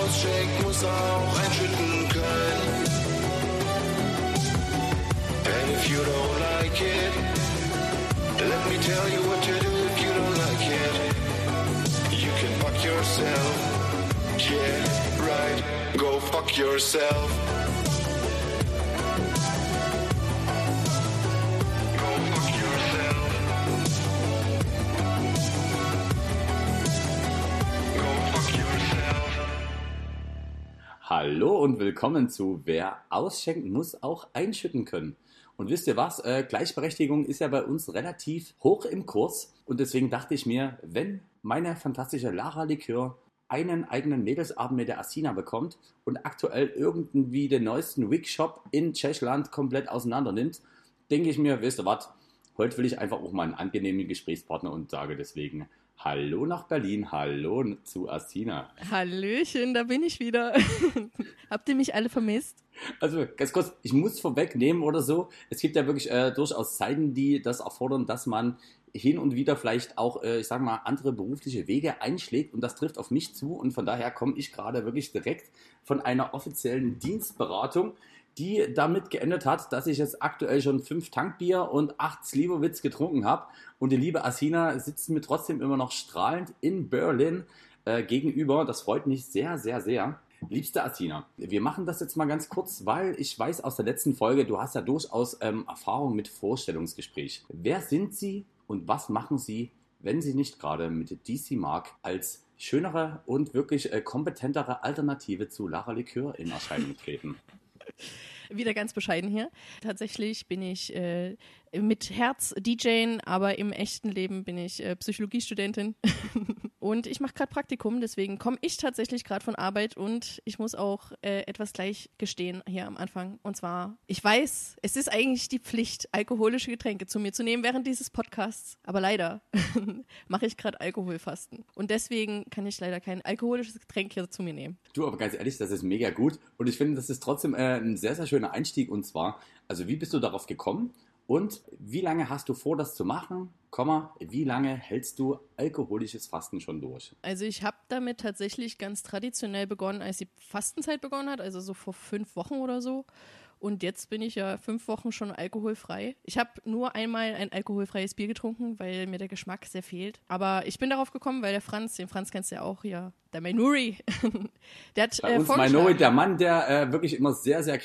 ausschenkt, muss auch einschütten können. And if you don't like it, let me tell you what to do if you don't like it. You can fuck yourself. Yeah, right. Go fuck yourself. Go fuck yourself. Go fuck yourself. Hallo und willkommen zu Wer ausschenken muss, auch einschütten können. Und wisst ihr was? Gleichberechtigung ist ja bei uns relativ hoch im Kurs. Und deswegen dachte ich mir, wenn meine fantastische Lara Likör einen eigenen Mädelsabend mit der Asina bekommt und aktuell irgendwie den neuesten Wig-Shop in Tschechland komplett auseinander nimmt, denke ich mir, wisst ihr was? Heute will ich einfach auch mal einen angenehmen Gesprächspartner und sage deswegen Hallo nach Berlin, hallo zu Asina. Hallöchen, da bin ich wieder. Habt ihr mich alle vermisst? Also ganz kurz, ich muss vorwegnehmen oder so, es gibt ja wirklich durchaus Zeiten, die das erfordern, dass man hin und wieder vielleicht auch, ich sag mal, andere berufliche Wege einschlägt und das trifft auf mich zu und von daher komme ich gerade wirklich direkt von einer offiziellen Dienstberatung, die damit geendet hat, dass ich jetzt aktuell schon 5 Tankbier und 8 Slivovitz getrunken habe und die liebe Asina sitzt mir trotzdem immer noch strahlend in Berlin gegenüber. Das freut mich sehr, sehr, sehr. Liebste Asina, wir machen das jetzt mal ganz kurz, weil ich weiß aus der letzten Folge, du hast ja durchaus Erfahrung mit Vorstellungsgespräch. Wer sind Sie und was machen Sie, wenn Sie nicht gerade mit DC Mark als schönere und wirklich kompetentere Alternative zu Lara Likör in Erscheinung treten? Wieder ganz bescheiden hier. Tatsächlich bin ich mit Herz DJing, aber im echten Leben bin ich Psychologiestudentin. Und ich mache gerade Praktikum, deswegen komme ich tatsächlich gerade von Arbeit und ich muss auch etwas gleich gestehen hier am Anfang. Und zwar, ich weiß, es ist eigentlich die Pflicht, alkoholische Getränke zu mir zu nehmen während dieses Podcasts. Aber leider mache ich gerade Alkoholfasten. Und deswegen kann ich leider kein alkoholisches Getränk hier zu mir nehmen. Du, aber ganz ehrlich, das ist mega gut. Und ich finde, das ist trotzdem ein sehr, sehr schöner Einstieg. Und zwar, also wie bist du darauf gekommen? Und wie lange hast du vor, das zu machen? Wie lange hältst du alkoholisches Fasten schon durch? Also ich habe damit tatsächlich ganz traditionell begonnen, als die Fastenzeit begonnen hat, also so vor 5 Wochen oder so. Und jetzt bin ich ja 5 Wochen schon alkoholfrei. Ich habe nur einmal ein alkoholfreies Bier getrunken, weil mir der Geschmack sehr fehlt. Aber ich bin darauf gekommen, weil den Franz kennst du ja auch hier, der Mainuri, der hat Bei uns Mainuri, der Mann, der wirklich immer sehr, sehr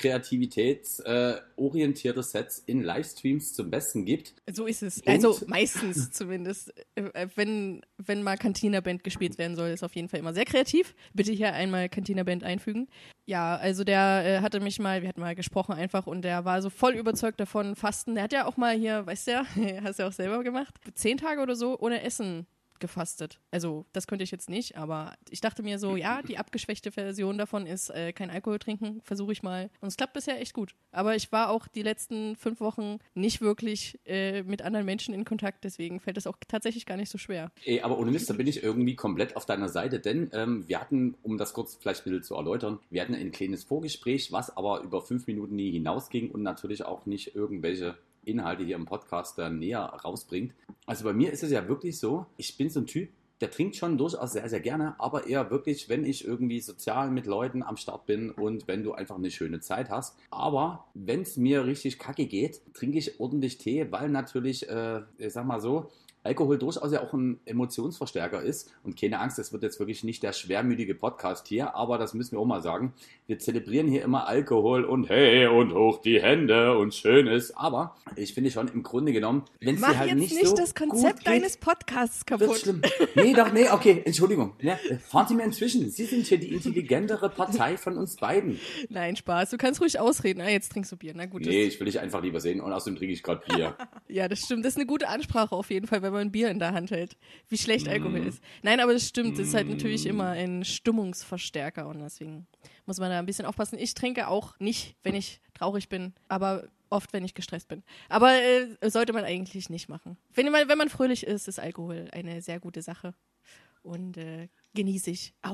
kreativitätsorientierte Sets in Livestreams zum Besten gibt. So ist es. Und also meistens zumindest. Wenn mal Cantina-Band gespielt werden soll, ist auf jeden Fall immer sehr kreativ. Bitte hier einmal Cantina-Band einfügen. Ja, also der wir hatten mal gesprochen einfach und der war so voll überzeugt davon, Fasten. Der hat ja auch mal hier, weißt du ja, hast du ja auch selber gemacht, 10 Tage oder so ohne Essen gefastet. Also das könnte ich jetzt nicht, aber ich dachte mir so, ja, die abgeschwächte Version davon ist kein Alkohol trinken, versuche ich mal. Und es klappt bisher echt gut. Aber ich war auch die letzten 5 Wochen nicht wirklich mit anderen Menschen in Kontakt, deswegen fällt es auch tatsächlich gar nicht so schwer. Aber ohne Mist, da bin ich irgendwie komplett auf deiner Seite, denn wir hatten, um das kurz vielleicht ein bisschen zu erläutern, wir hatten ein kleines Vorgespräch, was aber über 5 Minuten nie hinausging und natürlich auch nicht irgendwelche Inhalte hier im Podcast näher rausbringt. Also bei mir ist es ja wirklich so, ich bin so ein Typ, der trinkt schon durchaus sehr, sehr gerne, aber eher wirklich, wenn ich irgendwie sozial mit Leuten am Start bin und wenn du einfach eine schöne Zeit hast. Aber wenn es mir richtig kacke geht, trinke ich ordentlich Tee, weil natürlich, ich sag mal so, Alkohol durchaus ja auch ein Emotionsverstärker ist. Und keine Angst, das wird jetzt wirklich nicht der schwermütige Podcast hier, aber das müssen wir auch mal sagen. Wir zelebrieren hier immer Alkohol und hey und hoch die Hände und schön ist. Aber ich finde schon im Grunde genommen, wenn es dir halt nicht so Mach jetzt nicht das Konzept deines Podcasts kaputt. Wird schlimm. Nee, okay, Entschuldigung. Ja, fahren Sie mir inzwischen. Sie sind hier die intelligentere Partei von uns beiden. Nein, Spaß. Du kannst ruhig ausreden. Jetzt trinkst du Bier. Na gut. Nee, ich will dich einfach lieber sehen und außerdem trinke ich gerade Bier. Ja, das stimmt. Das ist eine gute Ansprache auf jeden Fall, wenn man ein Bier in der Hand hält. Wie schlecht Alkohol ist. Nein, aber das stimmt. Das ist halt natürlich immer ein Stimmungsverstärker und deswegen muss man da ein bisschen aufpassen. Ich trinke auch nicht, wenn ich traurig bin, aber oft, wenn ich gestresst bin. Aber sollte man eigentlich nicht machen. Wenn man fröhlich ist, ist Alkohol eine sehr gute Sache und genieße ich auch.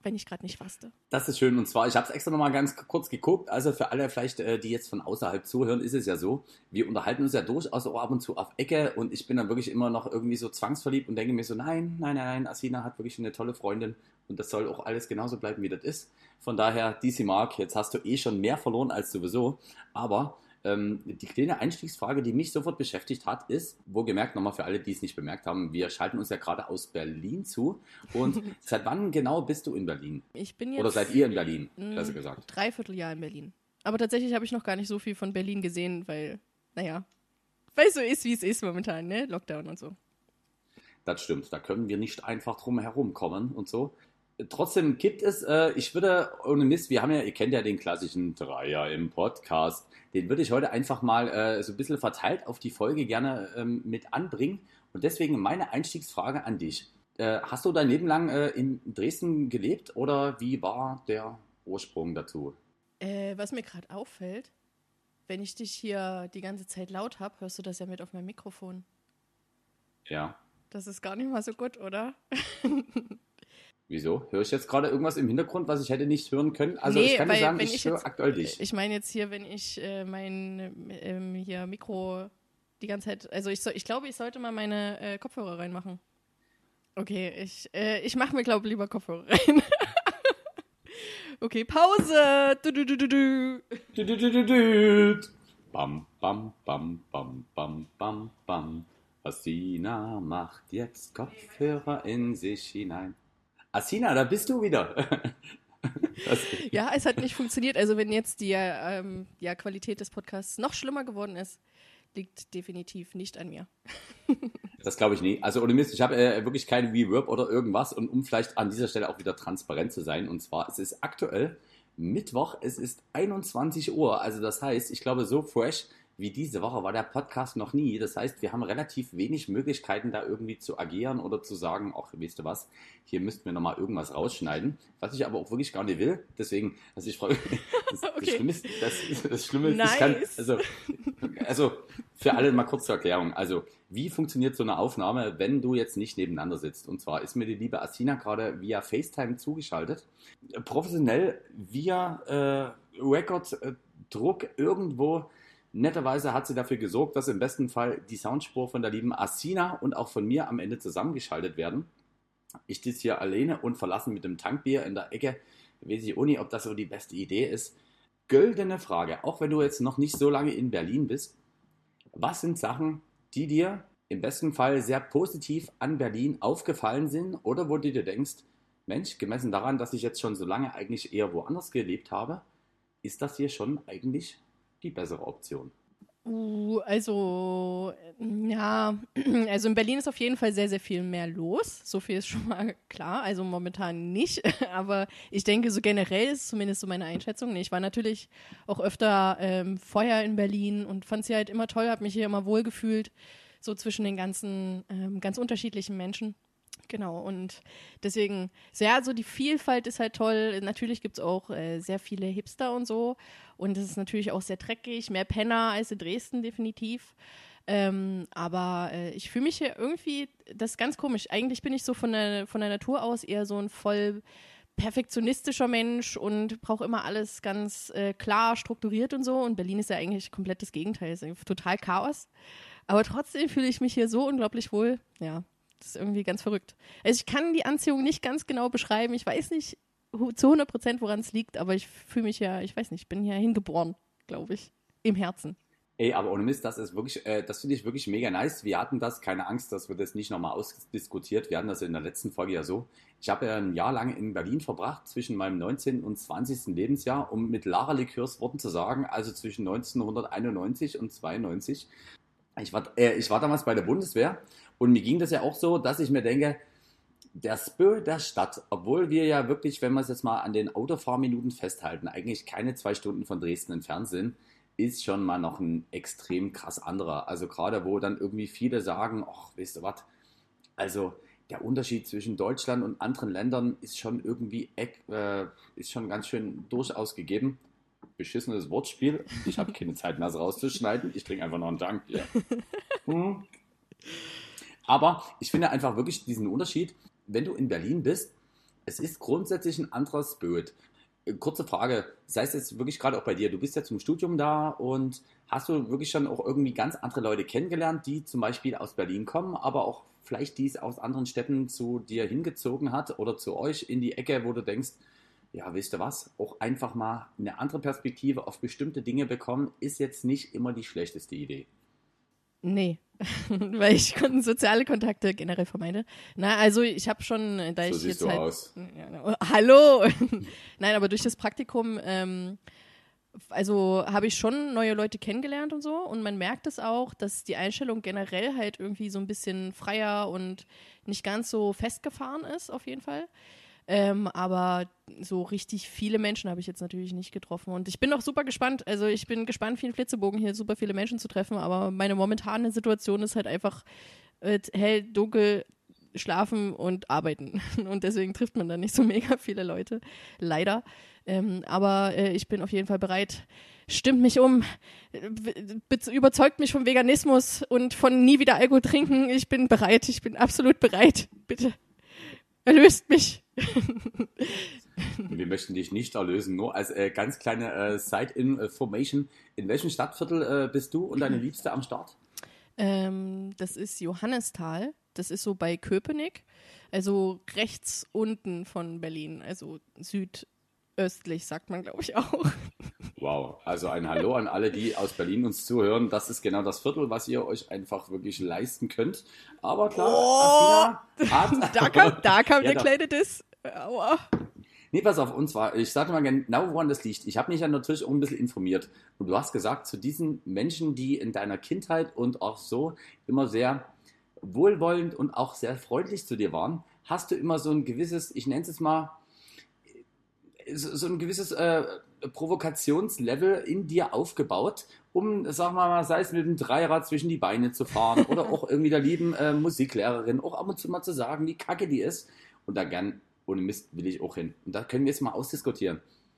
wenn ich gerade nicht faste. Das ist schön. Und zwar, ich habe es extra nochmal ganz kurz geguckt. Also für alle vielleicht, die jetzt von außerhalb zuhören, ist es ja so, wir unterhalten uns ja durchaus auch ab und zu auf Ecke und ich bin dann wirklich immer noch irgendwie so zwangsverliebt und denke mir so, nein, Asina hat wirklich eine tolle Freundin und das soll auch alles genauso bleiben, wie das ist. Von daher, DC Mark, jetzt hast du eh schon mehr verloren als sowieso. Aber die kleine Einstiegsfrage, die mich sofort beschäftigt hat, ist, wohlgemerkt nochmal für alle, die es nicht bemerkt haben, wir schalten uns ja gerade aus Berlin zu. Und seit wann genau bist du in Berlin? Ich bin jetzt Oder seid ihr in Berlin, besser gesagt? 3/4 Jahr in Berlin. Aber tatsächlich habe ich noch gar nicht so viel von Berlin gesehen, weil es so ist, wie es ist momentan, ne? Lockdown und so. Das stimmt, da können wir nicht einfach drum herum kommen und so. Trotzdem gibt es, ich würde, ohne Mist, ihr kennt ja den klassischen Dreier im Podcast, den würde ich heute einfach mal so ein bisschen verteilt auf die Folge gerne mit anbringen. Und deswegen meine Einstiegsfrage an dich. Hast du dein Leben lang in Dresden gelebt oder wie war der Ursprung dazu? Was mir gerade auffällt, wenn ich dich hier die ganze Zeit laut habe, hörst du das ja mit auf meinem Mikrofon. Ja. Das ist gar nicht mal so gut, oder? Wieso? Höre ich jetzt gerade irgendwas im Hintergrund, was ich hätte nicht hören können? Also Nee, ich kann dir weil sagen, wenn ich ich höre jetzt- aktuell dich. Ich meine jetzt hier, wenn ich mein hier Mikro die ganze Zeit, also ich glaube, ich sollte mal meine Kopfhörer reinmachen. Okay, ich mache mir, glaube ich, lieber Kopfhörer rein. Okay, Pause. Du. Bam, bam, bam, bam, bam, bam, bam. Asina macht jetzt Kopfhörer in sich hinein. Asina, da bist du wieder. Ja, es hat nicht funktioniert. Also wenn jetzt die Qualität des Podcasts noch schlimmer geworden ist, liegt definitiv nicht an mir. Das glaube ich nie. Also ohne Mist, ich habe wirklich kein Reverb oder irgendwas. Und um vielleicht an dieser Stelle auch wieder transparent zu sein, und zwar, es ist aktuell Mittwoch, es ist 21 Uhr. Also das heißt, ich glaube, so fresh wie diese Woche war der Podcast noch nie. Das heißt, wir haben relativ wenig Möglichkeiten, da irgendwie zu agieren oder zu sagen, ach, weißt du was, hier müssten wir nochmal irgendwas rausschneiden. Was ich aber auch wirklich gar nicht will. Deswegen, also ich freue mich. Das Okay. Schlimme ist, Nice. also für alle mal kurz zur Erklärung. Also, wie funktioniert so eine Aufnahme, wenn du jetzt nicht nebeneinander sitzt? Und zwar ist mir die liebe Asina gerade via FaceTime zugeschaltet. Professionell via Recorddruck irgendwo. Netterweise hat sie dafür gesorgt, dass im besten Fall die Soundspur von der lieben Asina und auch von mir am Ende zusammengeschaltet werden. Ich sitze hier alleine und verlassen mit dem Tankbier in der Ecke. Weiß ich auch nicht, ob das so die beste Idee ist. Goldene Frage, auch wenn du jetzt noch nicht so lange in Berlin bist. Was sind Sachen, die dir im besten Fall sehr positiv an Berlin aufgefallen sind oder wo du dir denkst, Mensch, gemessen daran, dass ich jetzt schon so lange eigentlich eher woanders gelebt habe, ist das hier schon eigentlich die bessere Option? Also in Berlin ist auf jeden Fall sehr, sehr viel mehr los. So viel ist schon mal klar. Also momentan nicht. Aber ich denke, so generell ist zumindest so meine Einschätzung. Ich war natürlich auch öfter vorher in Berlin und fand sie halt immer toll, habe mich hier immer wohlgefühlt, so zwischen den ganzen ganz unterschiedlichen Menschen. Genau, und deswegen, ja, so die Vielfalt ist halt toll. Natürlich gibt es auch sehr viele Hipster und so. Und es ist natürlich auch sehr dreckig, mehr Penner als in Dresden definitiv. Aber ich fühle mich hier irgendwie, das ist ganz komisch. Eigentlich bin ich so von der Natur aus eher so ein voll perfektionistischer Mensch und brauche immer alles ganz klar strukturiert und so. Und Berlin ist ja eigentlich komplett das Gegenteil, ist total Chaos. Aber trotzdem fühle ich mich hier so unglaublich wohl, ja. Das ist irgendwie ganz verrückt. Also ich kann die Anziehung nicht ganz genau beschreiben. Ich weiß nicht zu 100%, woran es liegt, aber ich fühle mich ja, ich weiß nicht, ich bin hier hingeboren, glaube ich, im Herzen. Ey, aber ohne Mist, das ist wirklich, das finde ich wirklich mega nice. Wir hatten das, keine Angst, dass wir das nicht nochmal ausdiskutiert. Wir hatten das in der letzten Folge ja so. Ich habe ja ein Jahr lang in Berlin verbracht, zwischen meinem 19. und 20. Lebensjahr, um mit Lara Likörs Worten zu sagen, also zwischen 1991 und 92. Ich war damals bei der Bundeswehr und mir ging das ja auch so, dass ich mir denke, der Spirit der Stadt, obwohl wir ja wirklich, wenn wir es jetzt mal an den Autofahrminuten festhalten, eigentlich keine 2 Stunden von Dresden entfernt sind, ist schon mal noch ein extrem krass anderer. Also gerade wo dann irgendwie viele sagen, ach, weißt du was, also der Unterschied zwischen Deutschland und anderen Ländern ist schon irgendwie, ist schon ganz schön durchaus gegeben. Beschissenes Wortspiel. Ich habe keine Zeit mehr, es rauszuschneiden. Ich trinke einfach noch einen Tankbier. Aber ich finde einfach wirklich diesen Unterschied, wenn du in Berlin bist Es ist grundsätzlich ein anderer Spirit. Kurze Frage, sei es jetzt wirklich gerade auch bei dir, du bist ja zum Studium da und hast du wirklich schon auch irgendwie ganz andere Leute kennengelernt, die zum Beispiel aus Berlin kommen, aber auch vielleicht die es aus anderen Städten zu dir hingezogen hat oder zu euch in die Ecke, wo du denkst, ja, wisst ihr was, auch einfach mal eine andere Perspektive auf bestimmte Dinge bekommen, ist jetzt nicht immer die schlechteste Idee. Nee, weil ich soziale Kontakte generell vermeide. Na, also ich habe schon, da So ich siehst jetzt du halt, aus. Ja, hallo, nein, aber durch das Praktikum, also habe ich schon neue Leute kennengelernt und so und man merkt es auch, dass die Einstellung generell halt irgendwie so ein bisschen freier und nicht ganz so festgefahren ist, auf jeden Fall. Aber so richtig viele Menschen habe ich jetzt natürlich nicht getroffen. Und ich bin auch super gespannt. Also ich bin gespannt, wie ein Flitzebogen hier super viele Menschen zu treffen. Aber meine momentane Situation ist halt einfach hell, dunkel, schlafen und arbeiten. Und deswegen trifft man dann nicht so mega viele Leute. Leider. Aber ich bin auf jeden Fall bereit. Stimmt mich um. Überzeugt mich vom Veganismus und von nie wieder Alkohol trinken. Ich bin bereit. Ich bin absolut bereit. Bitte. Erlöst mich. Wir möchten dich nicht erlösen, nur als ganz kleine Side-Information. In welchem Stadtviertel bist du und deine Liebste am Start? Das ist Johannisthal. Das ist so bei Köpenick. Also rechts unten von Berlin. Also südöstlich, sagt man, glaube ich, auch. Wow, also ein Hallo an alle, die aus Berlin uns zuhören. Das ist genau das Viertel, was ihr euch einfach wirklich leisten könnt. Aber klar, Athena hat... Da kam Ja, der kleine Diss. Aua. Nee, pass auf, und zwar, ich sage mal genau, woran das liegt. Ich habe mich ja natürlich auch ein bisschen informiert. Und du hast gesagt, zu diesen Menschen, die in deiner Kindheit und auch so immer sehr wohlwollend und auch sehr freundlich zu dir waren, hast du immer so ein gewisses, ich nenne es mal, so ein gewisses Provokationslevel in dir aufgebaut, um, sagen wir mal, sei es mit dem Dreirad zwischen die Beine zu fahren oder auch irgendwie der lieben Musiklehrerin auch ab und zu mal zu sagen, wie kacke die ist. Und da gern, ohne Mist, will ich auch hin. Und da können wir jetzt mal ausdiskutieren.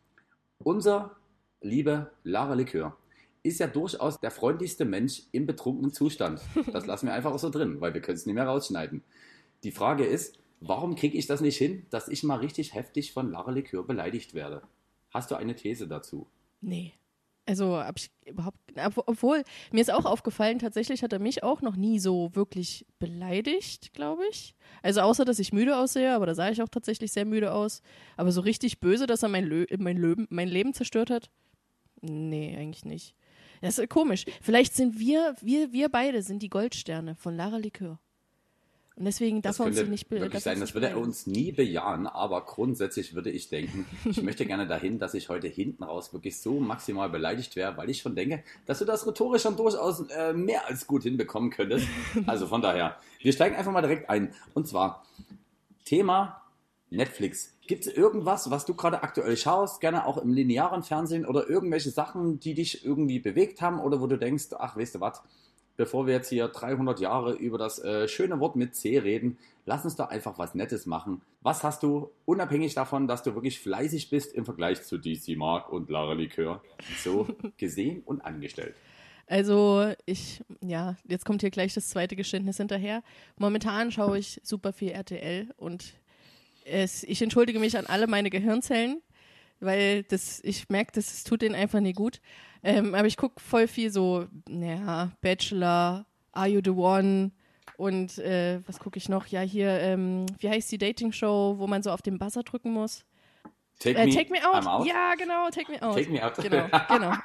Unser liebe Lara Likör ist ja durchaus der freundlichste Mensch im betrunkenen Zustand. Das lassen wir einfach auch so drin, weil wir können es nicht mehr rausschneiden. Die Frage ist, warum kriege ich das nicht hin, dass ich mal richtig heftig von Lara Likör beleidigt werde? Hast du eine These dazu? Nee. Also hab ich überhaupt, obwohl, mir ist auch aufgefallen, tatsächlich hat er mich auch noch nie so wirklich beleidigt, glaube ich. Also außer, dass ich müde aussehe, aber da sah ich auch tatsächlich sehr müde aus. Aber so richtig böse, dass er mein Leben zerstört hat? Nee, eigentlich nicht. Das ist komisch. Vielleicht sind wir beide sind die Goldsterne von Lara Likör. Und deswegen darf er uns nicht wirklich sein. Das würde er uns nie bejahen, aber grundsätzlich würde ich denken, ich möchte gerne dahin, dass ich heute hinten raus wirklich so maximal beleidigt wäre, weil ich schon denke, dass du das rhetorisch schon durchaus mehr als gut hinbekommen könntest. Also von daher, wir steigen einfach mal direkt ein. Und zwar Thema Netflix. Gibt es irgendwas, was du gerade aktuell schaust, gerne auch im linearen Fernsehen oder irgendwelche Sachen, die dich irgendwie bewegt haben oder wo du denkst, ach, weißt du was, bevor wir jetzt hier 300 Jahre über das schöne Wort mit C reden, lass uns doch einfach was Nettes machen. Was hast du, unabhängig davon, dass du wirklich fleißig bist im Vergleich zu DC Mark und Lara Likör, so gesehen und angestellt? Also jetzt kommt hier gleich das zweite Geständnis hinterher. Momentan schaue ich super viel RTL und ich entschuldige mich an alle meine Gehirnzellen, weil ich merke, das tut denen einfach nicht gut. Aber ich gucke voll viel so, Bachelor, Are You the One und was gucke ich noch? Ja, hier, wie heißt die Dating-Show, wo man so auf den Buzzer drücken muss? Take Me Out. I'm out. Ja, genau, Take Me Out. Take Me Out. Genau.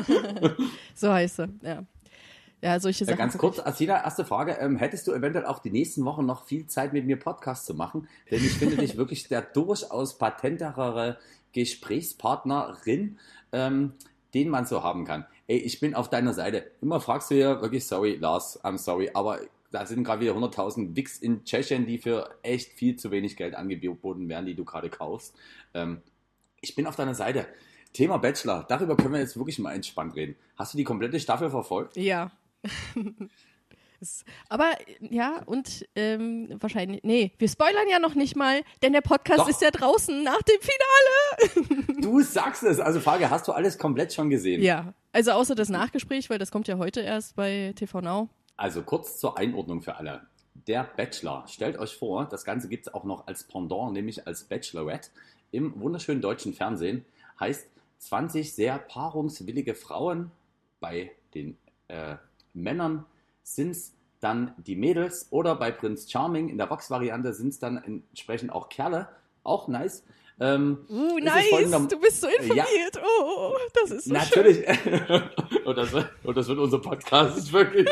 So heißt sie, ja. Ja, solche Sachen. Ganz kurz, Athena, erste Frage. Hättest du eventuell auch die nächsten Wochen noch viel Zeit mit mir Podcast zu machen? Denn ich finde dich wirklich der durchaus patentere Gesprächspartnerin, den man so haben kann. Ey, ich bin auf deiner Seite. Immer fragst du ja wirklich, sorry, Lars, I'm sorry, aber da sind gerade wieder 100.000 Wichs in Tschechien, die für echt viel zu wenig Geld angeboten werden, die du gerade kaufst. Ich bin auf deiner Seite. Thema Bachelor, darüber können wir jetzt wirklich mal entspannt reden. Hast du die komplette Staffel verfolgt? Ja. Aber ja, und wahrscheinlich, wir spoilern ja noch nicht mal, denn der Podcast Doch. ist ja draußen nach dem Finale. Du sagst es. Also Frage, hast du alles komplett schon gesehen? Ja, also außer das Nachgespräch, weil das kommt ja heute erst bei TV Now. Also kurz zur Einordnung für alle. Der Bachelor. Stellt euch vor, das Ganze gibt es auch noch als Pendant, nämlich als Bachelorette im wunderschönen deutschen Fernsehen. Heißt 20 sehr paarungswillige Frauen. Bei den Männern sind es dann die Mädels oder bei Prince Charming in der Vox-Variante sind es dann entsprechend auch Kerle. Auch nice. Nice, du bist so informiert. Oh, das ist so natürlich. Und das wird unser Podcast, wirklich.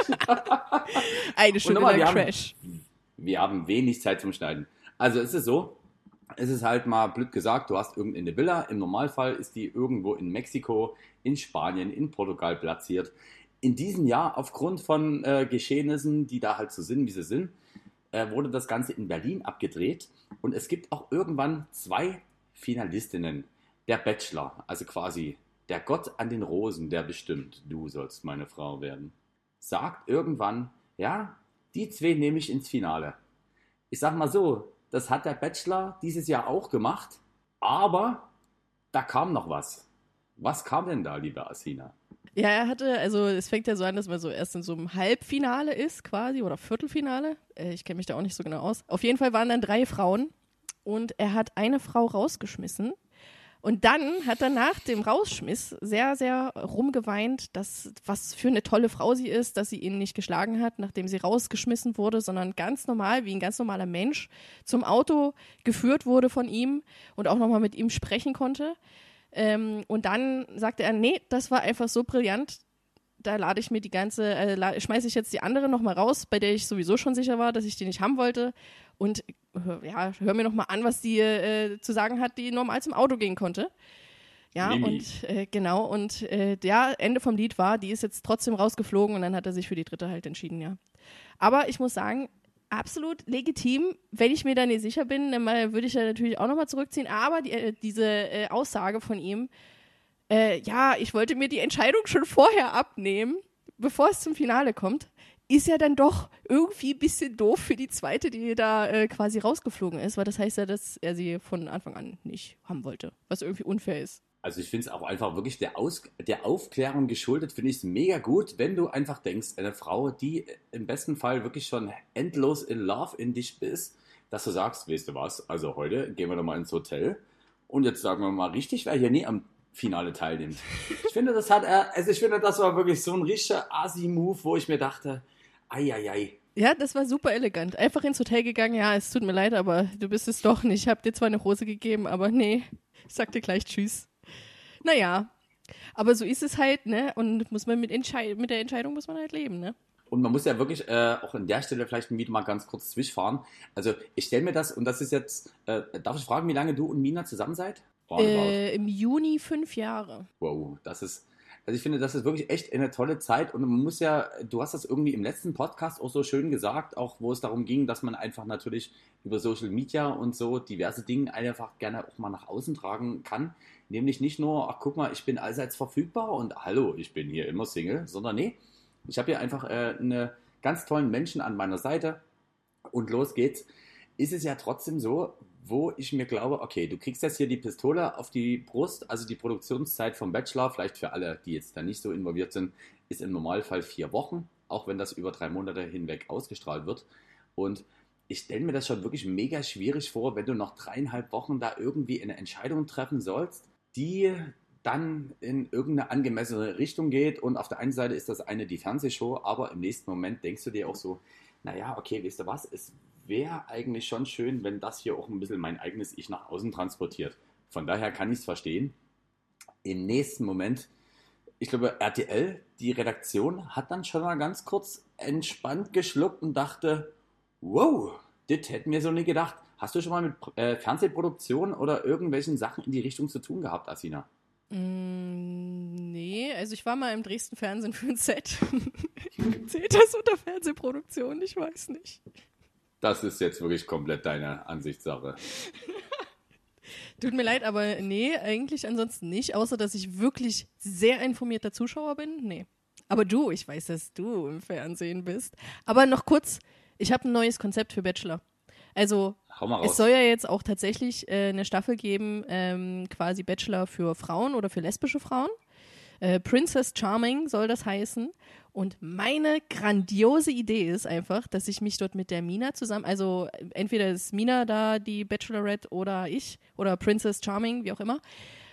Eine Stunde lang Crash. Wir haben wenig Zeit zum Schneiden. Also es ist so, es ist halt mal blöd gesagt, du hast irgendeine Villa. Im Normalfall ist die irgendwo in Mexiko, in Spanien, in Portugal platziert. In diesem Jahr, aufgrund von Geschehnissen, die da halt so sind, wie sie sind, wurde das Ganze in Berlin abgedreht. Und es gibt auch irgendwann 2 Finalistinnen. Der Bachelor, also quasi der Gott an den Rosen, der bestimmt, du sollst meine Frau werden, sagt irgendwann, ja, die 2 nehme ich ins Finale. Ich sag mal so, das hat der Bachelor dieses Jahr auch gemacht, aber da kam noch was. Was kam denn da, liebe Asina? Ja, er hatte, also es fängt ja so an, dass man so erst in so einem Halbfinale ist quasi oder Viertelfinale. Ich kenne mich da auch nicht so genau aus. Auf jeden Fall waren dann 3 Frauen und er hat eine Frau rausgeschmissen. Und dann hat er nach dem Rausschmiss sehr, sehr rumgeweint, dass was für eine tolle Frau sie ist, dass sie ihn nicht geschlagen hat, nachdem sie rausgeschmissen wurde, sondern ganz normal, wie ein ganz normaler Mensch, zum Auto geführt wurde von ihm und auch nochmal mit ihm sprechen konnte. Und dann sagte er, nee, das war einfach so brillant, da lade ich mir schmeiße ich jetzt die andere nochmal raus, bei der ich sowieso schon sicher war, dass ich die nicht haben wollte. Und ja, hör mir nochmal an, was die zu sagen hat, die normal zum Auto gehen konnte. Ja, Mimi. und genau, und Ende vom Lied war, die ist jetzt trotzdem rausgeflogen und dann hat er sich für die dritte halt entschieden, ja. Aber ich muss sagen, absolut legitim. Wenn ich mir da nicht sicher bin, dann würde ich ja natürlich auch nochmal zurückziehen. Aber diese Aussage von ihm, ja, ich wollte mir die Entscheidung schon vorher abnehmen, bevor es zum Finale kommt, ist ja dann doch irgendwie ein bisschen doof für die zweite, die da quasi rausgeflogen ist, weil das heißt ja, dass er sie von Anfang an nicht haben wollte, was irgendwie unfair ist. Also ich finde es auch einfach wirklich der Aufklärung geschuldet, finde ich es mega gut, wenn du einfach denkst, eine Frau, die im besten Fall wirklich schon endlos in Love in dich bist, dass du sagst, weißt du was, also heute gehen wir doch mal ins Hotel und jetzt sagen wir mal richtig, wer hier nie am Finale teilnimmt. Ich finde, das war wirklich so ein richtiger Asi-Move, wo ich mir dachte, ei. Ja, das war super elegant. Einfach ins Hotel gegangen, ja, es tut mir leid, aber du bist es doch nicht. Ich habe dir zwar eine Rose gegeben, aber nee, ich sag dir gleich Tschüss. Naja, aber so ist es halt, ne? Und muss man mit der Entscheidung muss man halt leben, ne? Und man muss ja wirklich auch an der Stelle vielleicht wieder mal ganz kurz zwischenfahren. Also ich stelle mir das, und das ist jetzt, darf ich fragen, wie lange du und Mina zusammen seid? Im Juni 5 Jahre. Wow, also ich finde, das ist wirklich echt eine tolle Zeit und man muss ja, du hast das irgendwie im letzten Podcast auch so schön gesagt, auch wo es darum ging, dass man einfach natürlich über Social Media und so diverse Dinge einfach gerne auch mal nach außen tragen kann. Nämlich nicht nur, ach guck mal, ich bin allseits verfügbar und hallo, ich bin hier immer Single, sondern nee, ich habe hier einfach einen ganz tollen Menschen an meiner Seite und los geht's. Ist es ja trotzdem so, wo ich mir glaube, okay, du kriegst jetzt hier die Pistole auf die Brust, also die Produktionszeit vom Bachelor, vielleicht für alle, die jetzt da nicht so involviert sind, ist im Normalfall 4 Wochen, auch wenn das über 3 Monate hinweg ausgestrahlt wird. Und ich stelle mir das schon wirklich mega schwierig vor, wenn du noch 3,5 Wochen da irgendwie eine Entscheidung treffen sollst, die dann in irgendeine angemessene Richtung geht. Und auf der einen Seite ist das die Fernsehshow, aber im nächsten Moment denkst du dir auch so, naja, okay, weißt du was, es wäre eigentlich schon schön, wenn das hier auch ein bisschen mein eigenes Ich nach außen transportiert. Von daher kann ich es verstehen. Im nächsten Moment, ich glaube, RTL, die Redaktion, hat dann schon mal ganz kurz entspannt geschluckt und dachte, wow, das hätten wir so nicht gedacht. Hast du schon mal mit Fernsehproduktion oder irgendwelchen Sachen in die Richtung zu tun gehabt, Asina? Nee, also ich war mal im Dresden Fernsehen für ein Set. Zählt das unter Fernsehproduktion? Ich weiß nicht. Das ist jetzt wirklich komplett deine Ansichtssache. Tut mir leid, aber nee, eigentlich ansonsten nicht, außer dass ich wirklich sehr informierter Zuschauer bin. Nee. Aber ich weiß, dass du im Fernsehen bist. Aber noch kurz, ich habe ein neues Konzept für Bachelor. Also es soll ja jetzt auch tatsächlich eine Staffel geben, quasi Bachelor für Frauen oder für lesbische Frauen. Princess Charming soll das heißen. Und meine grandiose Idee ist einfach, dass ich mich dort mit der Mina zusammen, also entweder ist Mina da die Bachelorette oder ich oder Princess Charming, wie auch immer.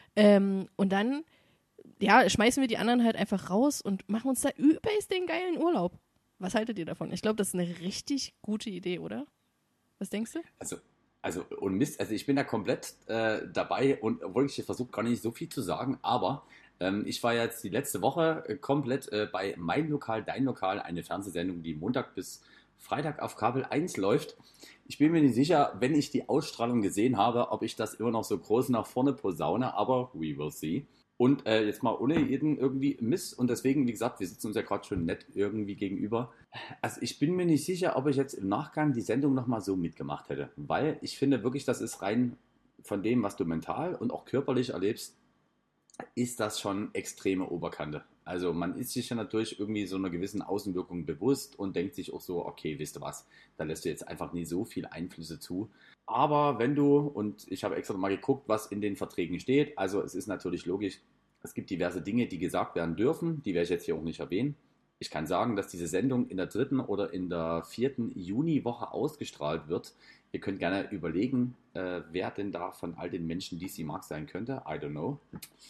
Und dann, ja, schmeißen wir die anderen halt einfach raus und machen uns da übelst den geilen Urlaub. Was haltet ihr davon? Ich glaube, das ist eine richtig gute Idee, oder? Was denkst du? Und Mist, also ich bin da komplett dabei und obwohl ich versuche, gar nicht so viel zu sagen, aber ich war jetzt die letzte Woche komplett bei Mein Lokal, Dein Lokal, eine Fernsehsendung, die Montag bis Freitag auf Kabel 1 läuft. Ich bin mir nicht sicher, wenn ich die Ausstrahlung gesehen habe, ob ich das immer noch so groß nach vorne posaune, aber we will see. Und jetzt mal ohne jeden irgendwie Mist. Und deswegen, wie gesagt, wir sitzen uns ja gerade schon nett irgendwie gegenüber. Also ich bin mir nicht sicher, ob ich jetzt im Nachgang die Sendung nochmal so mitgemacht hätte. Weil ich finde wirklich, das ist rein von dem, was du mental und auch körperlich erlebst, ist das schon extreme Oberkante. Also man ist sich ja natürlich irgendwie so einer gewissen Außenwirkung bewusst und denkt sich auch so, okay, wisst ihr was, da lässt du jetzt einfach nie so viel Einflüsse zu. Aber wenn du, und ich habe extra mal geguckt, was in den Verträgen steht, also es ist natürlich logisch, es gibt diverse Dinge, die gesagt werden dürfen, die werde ich jetzt hier auch nicht erwähnen. Ich kann sagen, dass diese Sendung in der 3. oder in der 4. Juniwoche ausgestrahlt wird. Ihr könnt gerne überlegen, wer denn da von all den Menschen, die sie mag, sein könnte. I don't know.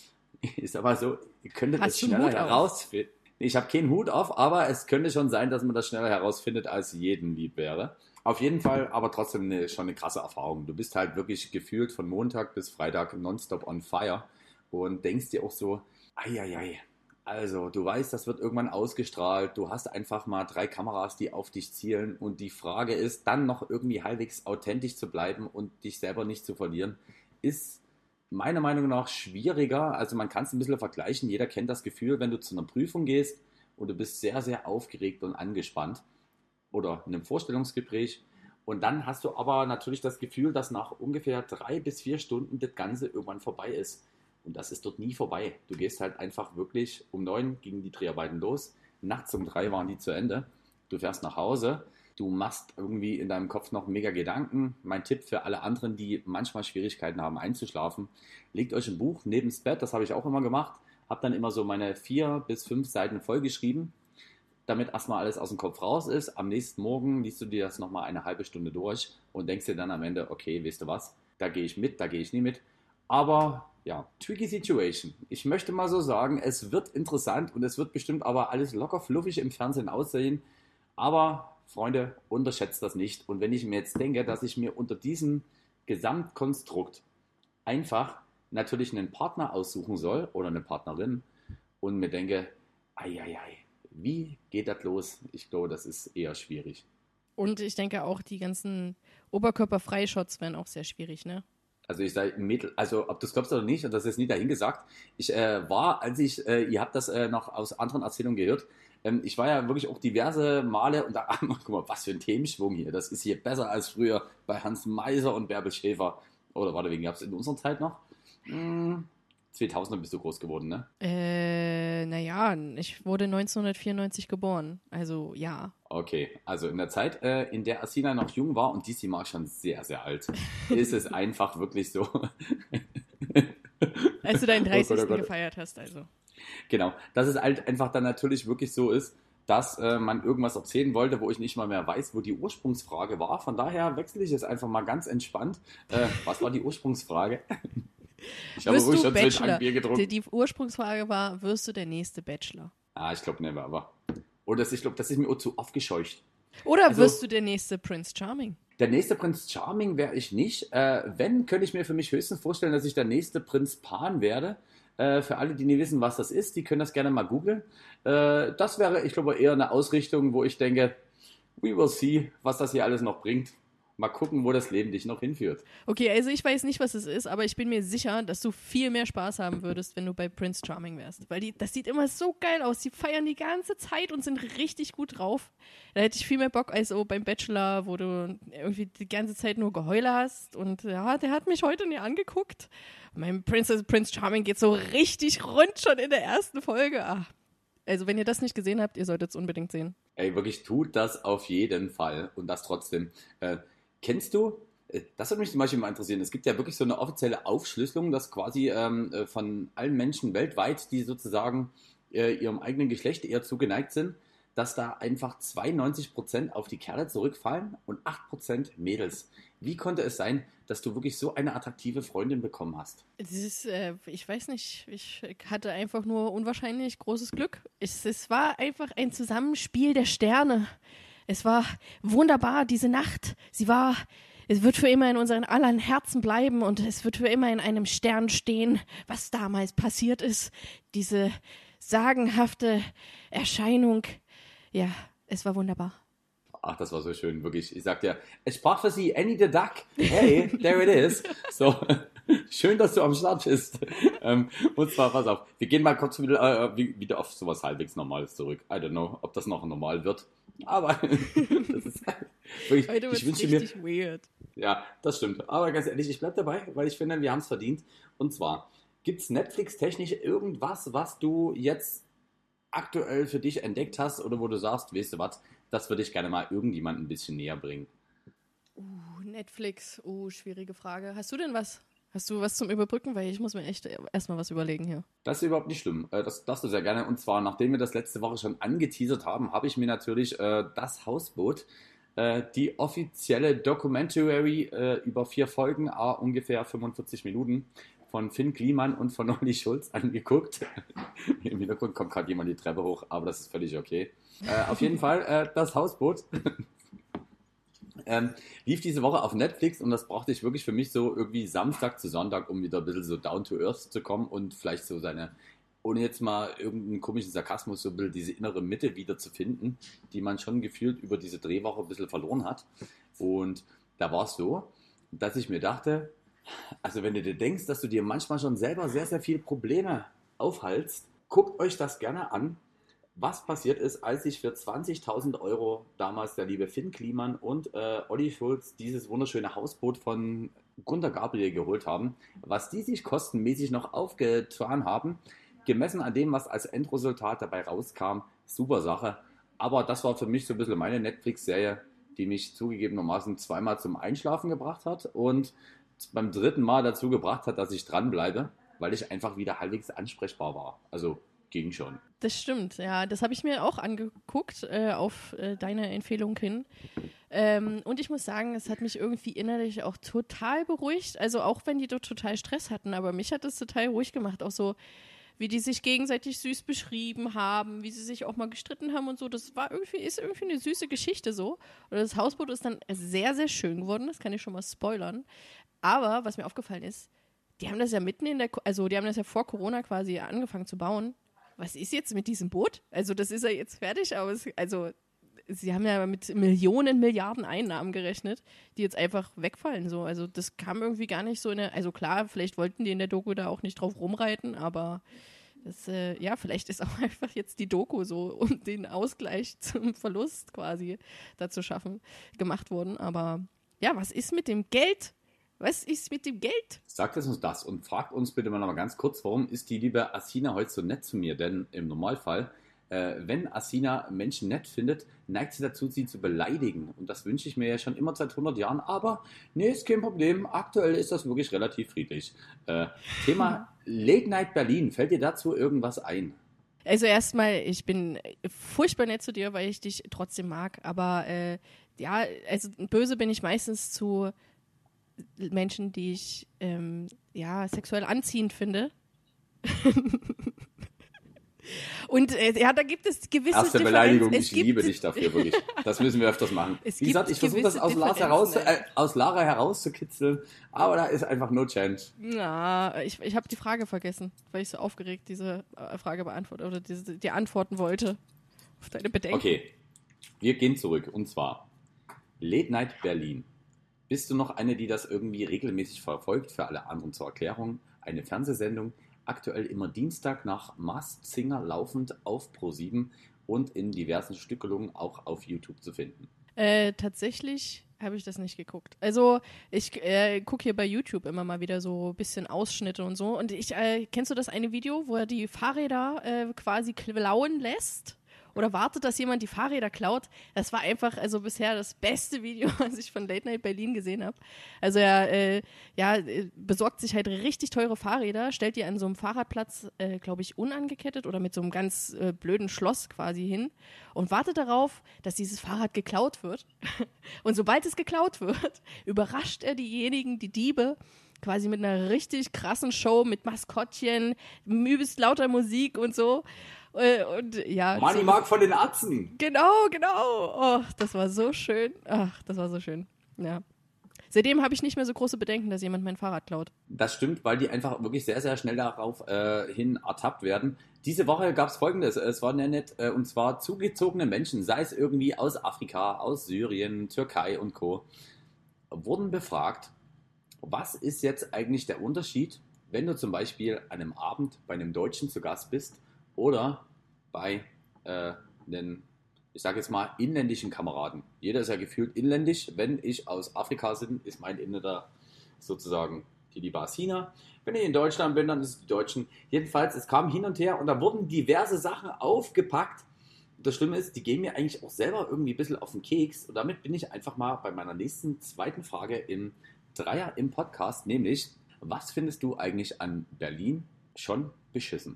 Ist aber so, ihr könntet es schneller herausfinden. Ich habe keinen Hut auf, aber es könnte schon sein, dass man das schneller herausfindet, als jedem lieb wäre. Auf jeden Fall, aber trotzdem schon eine krasse Erfahrung. Du bist halt wirklich gefühlt von Montag bis Freitag nonstop on fire und denkst dir auch so, eieiei. Also, du weißt, das wird irgendwann ausgestrahlt. Du hast einfach mal 3 Kameras, die auf dich zielen. Und die Frage ist, dann noch irgendwie halbwegs authentisch zu bleiben und dich selber nicht zu verlieren, ist meiner Meinung nach schwieriger. Also man kann es ein bisschen vergleichen. Jeder kennt das Gefühl, wenn du zu einer Prüfung gehst und du bist sehr, sehr aufgeregt und angespannt oder in einem Vorstellungsgespräch. Und dann hast du aber natürlich das Gefühl, dass nach ungefähr 3 bis 4 Stunden das Ganze irgendwann vorbei ist. Und das ist dort nie vorbei. Du gehst halt einfach wirklich um 9 gingen die Dreharbeiten los. Nachts um 3 waren die zu Ende. Du fährst nach Hause. Du machst irgendwie in deinem Kopf noch mega Gedanken. Mein Tipp für alle anderen, die manchmal Schwierigkeiten haben einzuschlafen, legt euch ein Buch neben das Bett, das habe ich auch immer gemacht, habe dann immer so meine 4 bis 5 Seiten vollgeschrieben, damit erstmal alles aus dem Kopf raus ist. Am nächsten Morgen liest du dir das nochmal eine halbe Stunde durch und denkst dir dann am Ende, okay, weißt du was, da gehe ich mit, da gehe ich nie mit. Aber ja, tricky situation. Ich möchte mal so sagen, es wird interessant und es wird bestimmt aber alles locker fluffig im Fernsehen aussehen, aber Freunde, unterschätzt das nicht. Und wenn ich mir jetzt denke, dass ich mir unter diesem Gesamtkonstrukt einfach natürlich einen Partner aussuchen soll oder eine Partnerin und mir denke, wie geht das los? Ich glaube, das ist eher schwierig. Und ich denke auch, die ganzen Oberkörperfreishots wären auch sehr schwierig, ne? Also ich sage, also ob du es glaubst oder nicht, und das ist nie dahingesagt, ich war, ihr habt das noch aus anderen Erzählungen gehört, ich war ja wirklich auch diverse Male und da, guck mal, was für ein Themenschwung hier, das ist hier besser als früher bei Hans Meiser und Bärbel Schäfer. Oder warte, wen gab es in unserer Zeit noch? 2000er bist du groß geworden, ne? Naja, ich wurde 1994 geboren, also ja. Okay, also in der Zeit, in der Asina noch jung war und die mag schon sehr, sehr alt, ist es einfach wirklich so. Als du deinen 30. gefeiert hast, also. Genau, dass es halt einfach dann natürlich wirklich so ist, dass man irgendwas erzählen wollte, wo ich nicht mal mehr weiß, wo die Ursprungsfrage war. Von daher wechsle ich es einfach mal ganz entspannt. Was war die Ursprungsfrage? Ich habe ruhig schon Bachelor. Ein Bier getrunken. Die Ursprungsfrage war, wirst du der nächste Bachelor? Ich glaube never, aber. Oder ich glaube, das ist mir auch zu aufgescheucht. Oder also, wirst du der nächste Prince Charming? Der nächste Prinz Charming wäre ich nicht. Wenn, könnte ich mir für mich höchstens vorstellen, dass ich der nächste Prinz Pan werde. Für alle, die nicht wissen, was das ist, die können das gerne mal googeln. Das wäre, ich glaube, eher eine Ausrichtung, wo ich denke, we will see, was das hier alles noch bringt. Mal gucken, wo das Leben dich noch hinführt. Okay, also ich weiß nicht, was es ist, aber ich bin mir sicher, dass du viel mehr Spaß haben würdest, wenn du bei Prince Charming wärst. Weil das sieht immer so geil aus. Die feiern die ganze Zeit und sind richtig gut drauf. Da hätte ich viel mehr Bock als so beim Bachelor, wo du irgendwie die ganze Zeit nur Geheule hast. Und ja, der hat mich heute nie angeguckt. Mein Prince Charming geht so richtig rund schon in der ersten Folge. Ach. Also wenn ihr das nicht gesehen habt, ihr solltet es unbedingt sehen. Ey, wirklich, tut das auf jeden Fall. Und das trotzdem. Kennst du Das würde mich zum Beispiel mal interessieren. Es gibt ja wirklich so eine offizielle Aufschlüsselung, dass quasi von allen Menschen weltweit, die sozusagen ihrem eigenen Geschlecht eher zugeneigt sind, dass da einfach 92% auf die Kerle zurückfallen und 8% Mädels. Wie konnte es sein, dass du wirklich so eine attraktive Freundin bekommen hast? Das ist, ich weiß nicht, ich hatte einfach nur unwahrscheinlich großes Glück. Es war einfach ein Zusammenspiel der Sterne. Es war wunderbar, diese Nacht. Es wird für immer in unseren aller Herzen bleiben und es wird für immer in einem Stern stehen, was damals passiert ist. Diese sagenhafte Erscheinung. Ja, es war wunderbar. Ach, das war so schön, wirklich. Ich sag dir, es sprach für sie Annie the Duck. Hey, there it is. So, schön, dass du am Start bist. Und zwar, pass auf, wir gehen mal kurz wieder auf sowas halbwegs Normales zurück. I don't know, ob das noch normal wird. Aber das ist wirklich, Heute ich wird's wünsche mir... richtig weird. Ja, das stimmt. Aber ganz ehrlich, ich bleib dabei, weil ich finde, wir haben es verdient. Und zwar, gibt es Netflix-technisch irgendwas, was du jetzt aktuell für dich entdeckt hast oder wo du sagst, weißt du was, das würde ich gerne mal irgendjemandem ein bisschen näher bringen? Netflix, schwierige Frage. Hast du denn was? Hast du was zum Überbrücken? Weil ich muss mir echt erstmal was überlegen hier. Das ist überhaupt nicht schlimm. Das darfst du sehr gerne. Und zwar, nachdem wir das letzte Woche schon angeteasert haben, habe ich mir natürlich das Hausboot, die offizielle Documentary über 4 Folgen, ungefähr 45 Minuten, von Finn Kliman und von Olli Schulz angeguckt. Im Hintergrund kommt gerade jemand die Treppe hoch, aber das ist völlig okay. Auf jeden Fall, das Hausboot lief diese Woche auf Netflix und das brauchte ich wirklich für mich so irgendwie Samstag zu Sonntag, um wieder ein bisschen so down to earth zu kommen und vielleicht so seine, ohne jetzt mal irgendeinen komischen Sarkasmus, so ein bisschen diese innere Mitte wieder zu finden, die man schon gefühlt über diese Drehwoche ein bisschen verloren hat. Und da war es so, dass ich mir dachte, also wenn du dir denkst, dass du dir manchmal schon selber sehr, sehr viele Probleme aufhalst, guckt euch das gerne an, was passiert ist, als sich für 20.000 Euro damals der liebe Finn Kliman und Olli Schulz dieses wunderschöne Hausboot von Gunter Gabriel geholt haben, was die sich kostenmäßig noch aufgetan haben, gemessen an dem, was als Endresultat dabei rauskam, super Sache. Aber das war für mich so ein bisschen meine Netflix-Serie, die mich zugegebenermaßen zweimal zum Einschlafen gebracht hat und beim 3. Mal dazu gebracht hat, dass ich dranbleibe, weil ich einfach wieder halbwegs ansprechbar war. Also ging schon. Das stimmt, ja. Das habe ich mir auch angeguckt, auf deine Empfehlung hin. Und ich muss sagen, es hat mich irgendwie innerlich auch total beruhigt. Also auch wenn die dort total Stress hatten, aber mich hat es total ruhig gemacht. Auch so, wie die sich gegenseitig süß beschrieben haben, wie sie sich auch mal gestritten haben und so. Das ist irgendwie eine süße Geschichte so. Und das Hausboot ist dann sehr, sehr schön geworden. Das kann ich schon mal spoilern. Aber was mir aufgefallen ist, die haben das ja die haben das ja vor Corona quasi angefangen zu bauen. Was ist jetzt mit diesem Boot? Also das ist ja jetzt fertig, aber sie haben ja mit Millionen, Milliarden Einnahmen gerechnet, die jetzt einfach wegfallen. So. Also das kam irgendwie gar nicht so also klar, vielleicht wollten die in der Doku da auch nicht drauf rumreiten, aber vielleicht ist auch einfach jetzt die Doku so, um den Ausgleich zum Verlust quasi da zu schaffen, gemacht worden. Aber ja, was ist mit dem Geld? Was ist mit dem Geld? Sagt es uns das und fragt uns bitte mal noch mal ganz kurz, warum ist die liebe Asina heute so nett zu mir? Denn im Normalfall, wenn Asina Menschen nett findet, neigt sie dazu, sie zu beleidigen. Und das wünsche ich mir ja schon immer seit 100 Jahren. Aber nee, ist kein Problem. Aktuell ist das wirklich relativ friedlich. Thema Late Night Berlin. Fällt dir dazu irgendwas ein? Also erstmal, ich bin furchtbar nett zu dir, weil ich dich trotzdem mag. Aber also böse bin ich meistens zu Menschen, die ich sexuell anziehend finde. Und da gibt es gewisse Erste Beleidigung, ich liebe dich dafür, wirklich. Das müssen wir öfters machen. Wie gesagt, ich versuche das aus Lara herauszukitzeln, aber da ist einfach no chance. Na, ich habe die Frage vergessen, weil ich so aufgeregt diese Frage beantwortet oder die antworten wollte auf deine Bedenken. Okay, wir gehen zurück und zwar Late Night Berlin. Bist du noch eine, die das irgendwie regelmäßig verfolgt? Für alle anderen zur Erklärung. Eine Fernsehsendung, aktuell immer Dienstag nach Masked Singer laufend auf Pro7 und in diversen Stückelungen auch auf YouTube zu finden. Tatsächlich habe ich das nicht geguckt. Also ich gucke hier bei YouTube immer mal wieder so ein bisschen Ausschnitte und so. Und kennst du das eine Video, wo er die Fahrräder quasi klauen lässt? oder wartet, dass jemand die Fahrräder klaut. Das war einfach also bisher das beste Video, was ich von Late Night Berlin gesehen habe. Also er besorgt sich halt richtig teure Fahrräder, stellt die an so einem Fahrradplatz, glaube ich, unangekettet oder mit so einem ganz blöden Schloss quasi hin und wartet darauf, dass dieses Fahrrad geklaut wird. Und sobald es geklaut wird, überrascht er diejenigen, die Diebe, quasi mit einer richtig krassen Show, mit Maskottchen, übelst lauter Musik und so. Und ja. Money Mark von den Atzen. Genau. Oh, das war so schön. Ach, das war so schön. Ja. Seitdem habe ich nicht mehr so große Bedenken, dass jemand mein Fahrrad klaut. Das stimmt, weil die einfach wirklich sehr, sehr schnell darauf hin ertappt werden. Diese Woche gab es Folgendes, es war nett, und zwar zugezogene Menschen, sei es irgendwie aus Afrika, aus Syrien, Türkei und Co., wurden befragt, was ist jetzt eigentlich der Unterschied, wenn du zum Beispiel an einem Abend bei einem Deutschen zu Gast bist oder bei einem, ich sage jetzt mal, inländischen Kameraden. Jeder ist ja gefühlt inländisch. Wenn ich aus Afrika bin, ist mein Inländer sozusagen die liebe Asina. Wenn ich in Deutschland bin, dann ist es die Deutschen. Jedenfalls, es kam hin und her und da wurden diverse Sachen aufgepackt. Das Schlimme ist, die gehen mir eigentlich auch selber irgendwie ein bisschen auf den Keks. Und damit bin ich einfach mal bei meiner nächsten zweiten Frage im Dreier im Podcast, nämlich, was findest du eigentlich an Berlin schon beschissen?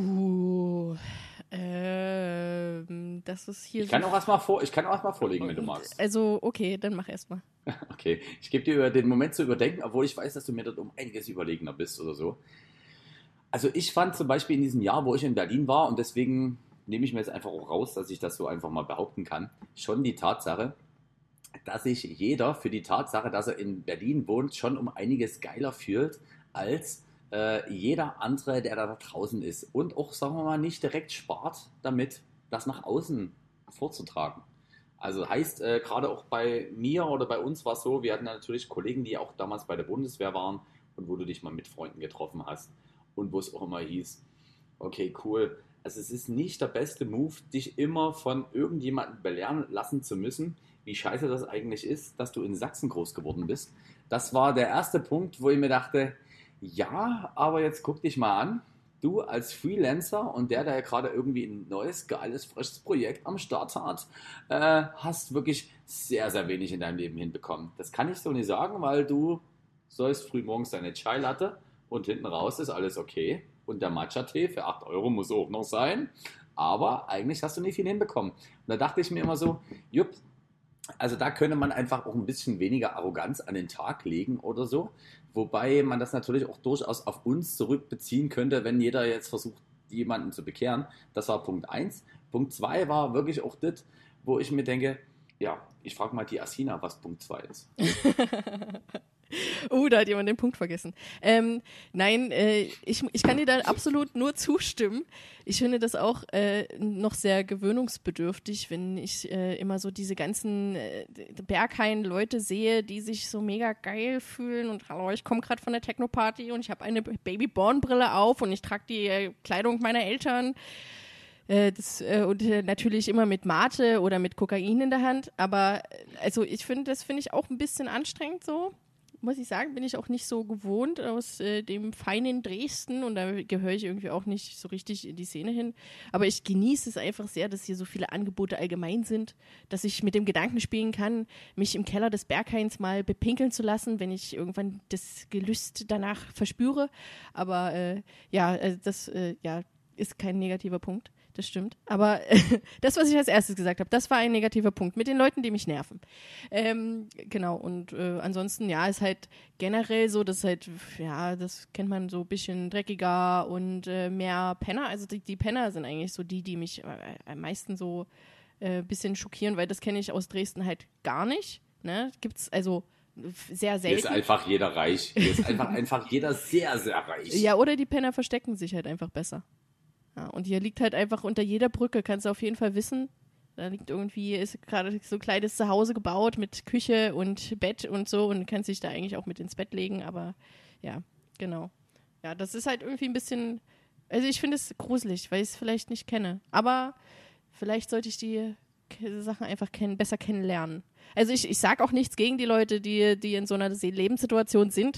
Das ist hier Ich kann auch erstmal vorlegen, wenn du magst. Also, okay, dann mach erst mal. Okay, ich gebe dir den Moment zu überdenken, obwohl ich weiß, dass du mir dort um einiges überlegener bist oder so. Also ich fand zum Beispiel in diesem Jahr, wo ich in Berlin war, und deswegen nehme ich mir jetzt einfach auch raus, dass ich das so einfach mal behaupten kann, schon die Tatsache, dass sich jeder für die Tatsache, dass er in Berlin wohnt, schon um einiges geiler fühlt als jeder andere, der da draußen ist. Und auch, sagen wir mal, nicht direkt spart damit, das nach außen vorzutragen. Also heißt, gerade auch bei mir oder bei uns war es so, wir hatten ja natürlich Kollegen, die auch damals bei der Bundeswehr waren und wo du dich mal mit Freunden getroffen hast und wo es auch immer hieß, okay, cool, also es ist nicht der beste Move, dich immer von irgendjemandem belehren lassen zu müssen, wie scheiße das eigentlich ist, dass du in Sachsen groß geworden bist. Das war der erste Punkt, wo ich mir dachte, ja, aber jetzt guck dich mal an, du als Freelancer und der gerade irgendwie ein neues, geiles, frisches Projekt am Start hat, hast wirklich sehr, sehr wenig in deinem Leben hinbekommen. Das kann ich so nicht sagen, weil du sollst früh morgens deine Chai Latte und hinten raus ist alles okay. Und der Matcha-Tee für 8 Euro muss auch noch sein. Aber eigentlich hast du nicht viel hinbekommen. Und da dachte ich mir immer so, jupp, also da könnte man einfach auch ein bisschen weniger Arroganz an den Tag legen oder so. Wobei man das natürlich auch durchaus auf uns zurückbeziehen könnte, wenn jeder jetzt versucht, jemanden zu bekehren. Das war Punkt 1. Punkt 2 war wirklich auch das, wo ich mir denke, ja, ich frage mal die Asina, was Punkt 2 ist. Da hat jemand den Punkt vergessen. Nein, ich kann dir da absolut nur zustimmen. Ich finde das auch noch sehr gewöhnungsbedürftig, wenn ich immer so diese ganzen Berghain-Leute sehe, die sich so mega geil fühlen und hallo, ich komme gerade von der Techno-Party und ich habe eine Baby-Born-Brille auf und ich trage die Kleidung meiner Eltern. Natürlich immer mit Mate oder mit Kokain in der Hand. Aber also das finde ich auch ein bisschen anstrengend so. Muss ich sagen, bin ich auch nicht so gewohnt aus dem feinen Dresden und da gehöre ich irgendwie auch nicht so richtig in die Szene hin. Aber ich genieße es einfach sehr, dass hier so viele Angebote allgemein sind, dass ich mit dem Gedanken spielen kann, mich im Keller des Berghains mal bepinkeln zu lassen, wenn ich irgendwann das Gelüst danach verspüre. Aber das ist kein negativer Punkt. Das stimmt. Aber das, was ich als erstes gesagt habe, das war ein negativer Punkt mit den Leuten, die mich nerven. Genau. Und ansonsten, ja, ist halt generell so, dass halt, ja, das kennt man so ein bisschen dreckiger und mehr Penner. Also die Penner sind eigentlich so die mich am meisten so ein bisschen schockieren, weil das kenne ich aus Dresden halt gar nicht. Ne? Gibt's also sehr selten. Hier ist einfach jeder reich. Hier ist einfach jeder sehr, sehr reich. Ja, oder die Penner verstecken sich halt einfach besser. Ja, und hier liegt halt einfach unter jeder Brücke, kannst du auf jeden Fall wissen, da liegt irgendwie, ist gerade so ein kleines Zuhause gebaut mit Küche und Bett und so und kannst dich da eigentlich auch mit ins Bett legen, aber ja, genau. Ja, das ist halt irgendwie ein bisschen, also ich finde es gruselig, weil ich es vielleicht nicht kenne, aber vielleicht sollte ich die Sachen einfach besser kennenlernen. Also ich sage auch nichts gegen die Leute, die in so einer Lebenssituation sind,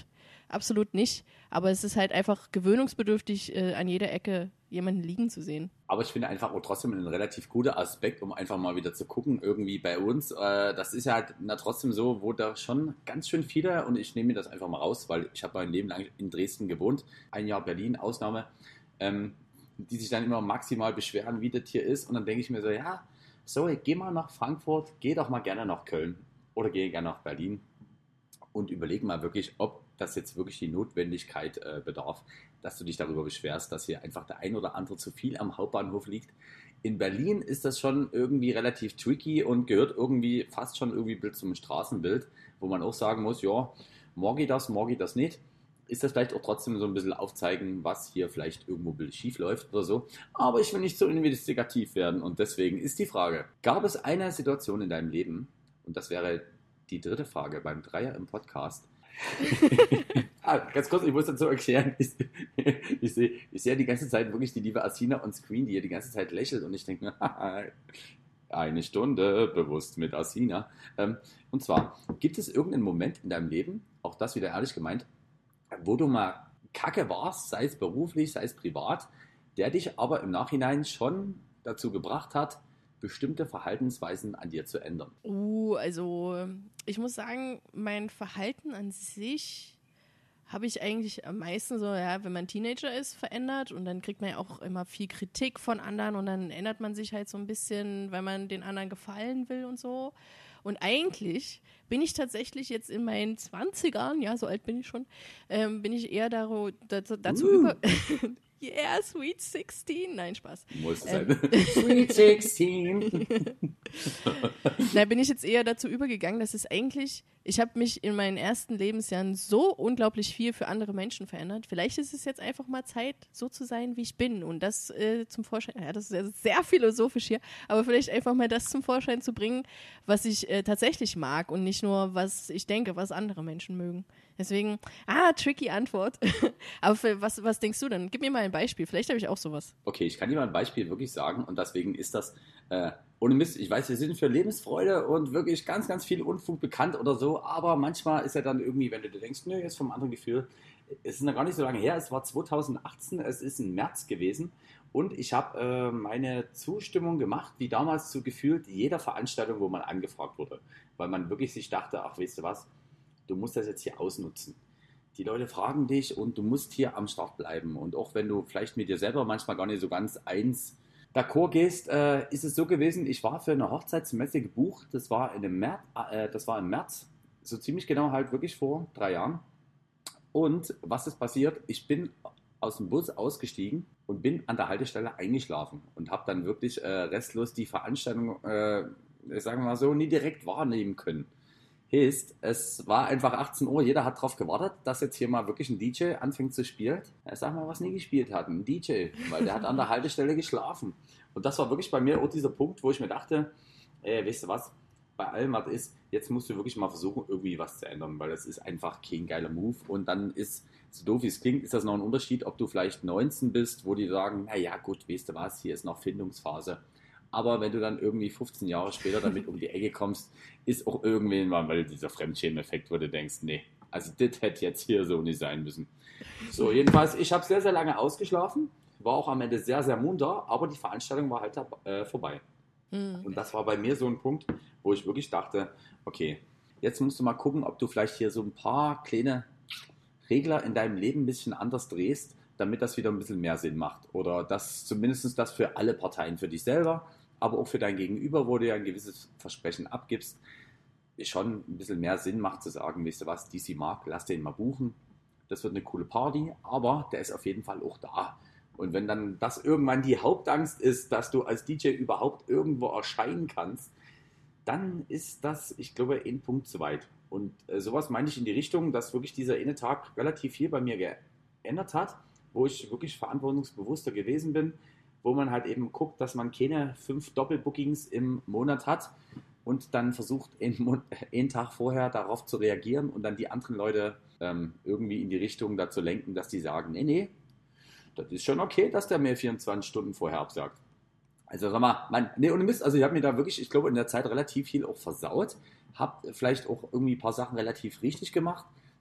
absolut nicht. Aber es ist halt einfach gewöhnungsbedürftig, an jeder Ecke jemanden liegen zu sehen. Aber ich finde einfach auch trotzdem ein relativ guter Aspekt, um einfach mal wieder zu gucken, irgendwie bei uns. Das ist ja halt trotzdem so, wo da schon ganz schön viele, und ich nehme mir das einfach mal raus, weil ich habe mein Leben lang in Dresden gewohnt, ein Jahr Berlin, Ausnahme, die sich dann immer maximal beschweren, wie das hier ist. Und dann denke ich mir so, ja, so, geh mal nach Frankfurt, geh doch mal gerne nach Köln oder geh gerne nach Berlin und überleg mal wirklich, ob das jetzt wirklich die Notwendigkeit bedarf, dass du dich darüber beschwerst, dass hier einfach der ein oder andere zu viel am Hauptbahnhof liegt. In Berlin ist das schon irgendwie relativ tricky und gehört irgendwie fast schon irgendwie zum Straßenbild, wo man auch sagen muss, ja, morgen das nicht. Ist das vielleicht auch trotzdem so ein bisschen aufzeigen, was hier vielleicht irgendwo schief läuft oder so. Aber ich will nicht so investigativ werden und deswegen ist die Frage, gab es eine Situation in deinem Leben, und das wäre die dritte Frage beim Dreier im Podcast. Ganz kurz, ich muss dazu erklären, ich sehe die ganze Zeit wirklich die liebe Asina on Screen, die hier die ganze Zeit lächelt und ich denke mir, eine Stunde bewusst mit Asina. Und zwar, gibt es irgendeinen Moment in deinem Leben, auch das wieder ehrlich gemeint, wo du mal kacke warst, sei es beruflich, sei es privat, der dich aber im Nachhinein schon dazu gebracht hat, bestimmte Verhaltensweisen an dir zu ändern? Also ich muss sagen, mein Verhalten an sich habe ich eigentlich am meisten so, ja, wenn man Teenager ist, verändert und dann kriegt man ja auch immer viel Kritik von anderen und dann ändert man sich halt so ein bisschen, weil man den anderen gefallen will und so. Und eigentlich bin ich tatsächlich jetzt in meinen 20ern, ja, so alt bin ich schon, bin ich eher dazu über... Yeah, Sweet 16. Nein, Spaß. Muss sein. Sweet 16. Da bin ich jetzt eher dazu übergegangen, dass es eigentlich, ich habe mich in meinen ersten Lebensjahren so unglaublich viel für andere Menschen verändert. Vielleicht ist es jetzt einfach mal Zeit, so zu sein, wie ich bin. Und das zum Vorschein, ja, das ist sehr philosophisch hier, aber vielleicht einfach mal das zum Vorschein zu bringen, was ich tatsächlich mag und nicht nur, was ich denke, was andere Menschen mögen. Deswegen, tricky Antwort. Aber was denkst du denn? Gib mir mal ein Beispiel. Vielleicht habe ich auch sowas. Okay, ich kann dir mal ein Beispiel wirklich sagen und deswegen ist das, ohne Mist, ich weiß, wir sind für Lebensfreude und wirklich ganz, ganz viel Unfug bekannt oder so, aber manchmal ist ja dann irgendwie, wenn du dir denkst, nö, jetzt vom anderen Gefühl, es ist noch gar nicht so lange her, es war 2018, es ist im März gewesen und ich habe meine Zustimmung gemacht, wie damals zu gefühlt jeder Veranstaltung, wo man angefragt wurde, weil man wirklich sich dachte, ach, weißt du was, du musst das jetzt hier ausnutzen. Die Leute fragen dich und du musst hier am Start bleiben. Und auch wenn du vielleicht mit dir selber manchmal gar nicht so ganz d'accord gehst, ist es so gewesen, ich war für eine Hochzeitsmesse gebucht. Das war im März, so ziemlich genau halt wirklich vor 3 Jahren. Und was ist passiert? Ich bin aus dem Bus ausgestiegen und bin an der Haltestelle eingeschlafen und habe dann wirklich restlos die Veranstaltung, sagen wir mal so, nie direkt wahrnehmen können. Es war einfach 18 Uhr, jeder hat drauf gewartet, dass jetzt hier mal wirklich ein DJ anfängt zu spielen. Sag mal, was nie gespielt hat, ein DJ, weil der hat an der Haltestelle geschlafen. Und das war wirklich bei mir auch dieser Punkt, wo ich mir dachte, weißt du was, bei allem, was ist, jetzt musst du wirklich mal versuchen, irgendwie was zu ändern, weil das ist einfach kein geiler Move. Und dann ist, so doof wie es klingt, ist das noch ein Unterschied, ob du vielleicht 19 bist, wo die sagen, naja gut, weißt du was, hier ist noch Findungsphase. Aber wenn du dann irgendwie 15 Jahre später damit um die Ecke kommst, ist auch irgendwann mal, weil dieser Fremdschämen-Effekt, wo du denkst, nee, also das hätte jetzt hier so nicht sein müssen. So, jedenfalls, ich habe sehr, sehr lange ausgeschlafen, war auch am Ende sehr, sehr munter, aber die Veranstaltung war halt vorbei. Und das war bei mir so ein Punkt, wo ich wirklich dachte, okay, jetzt musst du mal gucken, ob du vielleicht hier so ein paar kleine Regler in deinem Leben ein bisschen anders drehst, damit das wieder ein bisschen mehr Sinn macht. Oder dass zumindest das für alle Parteien, für dich selber, aber auch für dein Gegenüber, wo du ja ein gewisses Versprechen abgibst, schon ein bisschen mehr Sinn macht zu sagen, weißt du was, DC mag, lass den mal buchen. Das wird eine coole Party, aber der ist auf jeden Fall auch da. Und wenn dann das irgendwann die Hauptangst ist, dass du als DJ überhaupt irgendwo erscheinen kannst, dann ist das, ich glaube, ein Punkt zu weit. Und sowas meine ich in die Richtung, dass wirklich dieser eine Tag relativ viel bei mir geändert hat, wo ich wirklich verantwortungsbewusster gewesen bin, wo man halt eben guckt, dass man keine 5 Doppelbookings im Monat hat und dann versucht, einen Tag vorher darauf zu reagieren und dann die anderen Leute irgendwie in die Richtung dazu lenken, dass die sagen, nee, das ist schon okay, dass der mir 24 Stunden vorher absagt. Also sag mal, ohne Mist, also ich habe mir da wirklich, ich glaube, in der Zeit relativ viel auch versaut, habe vielleicht auch irgendwie ein paar Sachen relativ richtig gemacht,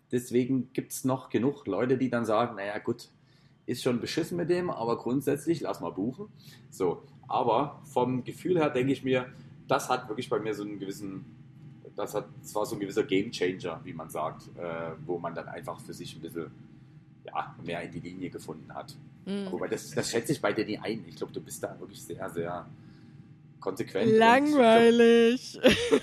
Deswegen gibt es noch genug Leute, die dann sagen, naja gut, ist schon beschissen mit dem, aber grundsätzlich lass mal buchen. So, aber vom Gefühl her denke ich mir, das hat wirklich bei mir so einen gewissen, das war so ein gewisser Gamechanger, wie man sagt, wo man dann einfach für sich ein bisschen mehr in die Linie gefunden hat. Wobei das schätze ich bei dir nie ein. Ich glaube, du bist da wirklich sehr, sehr konsequent. Langweilig.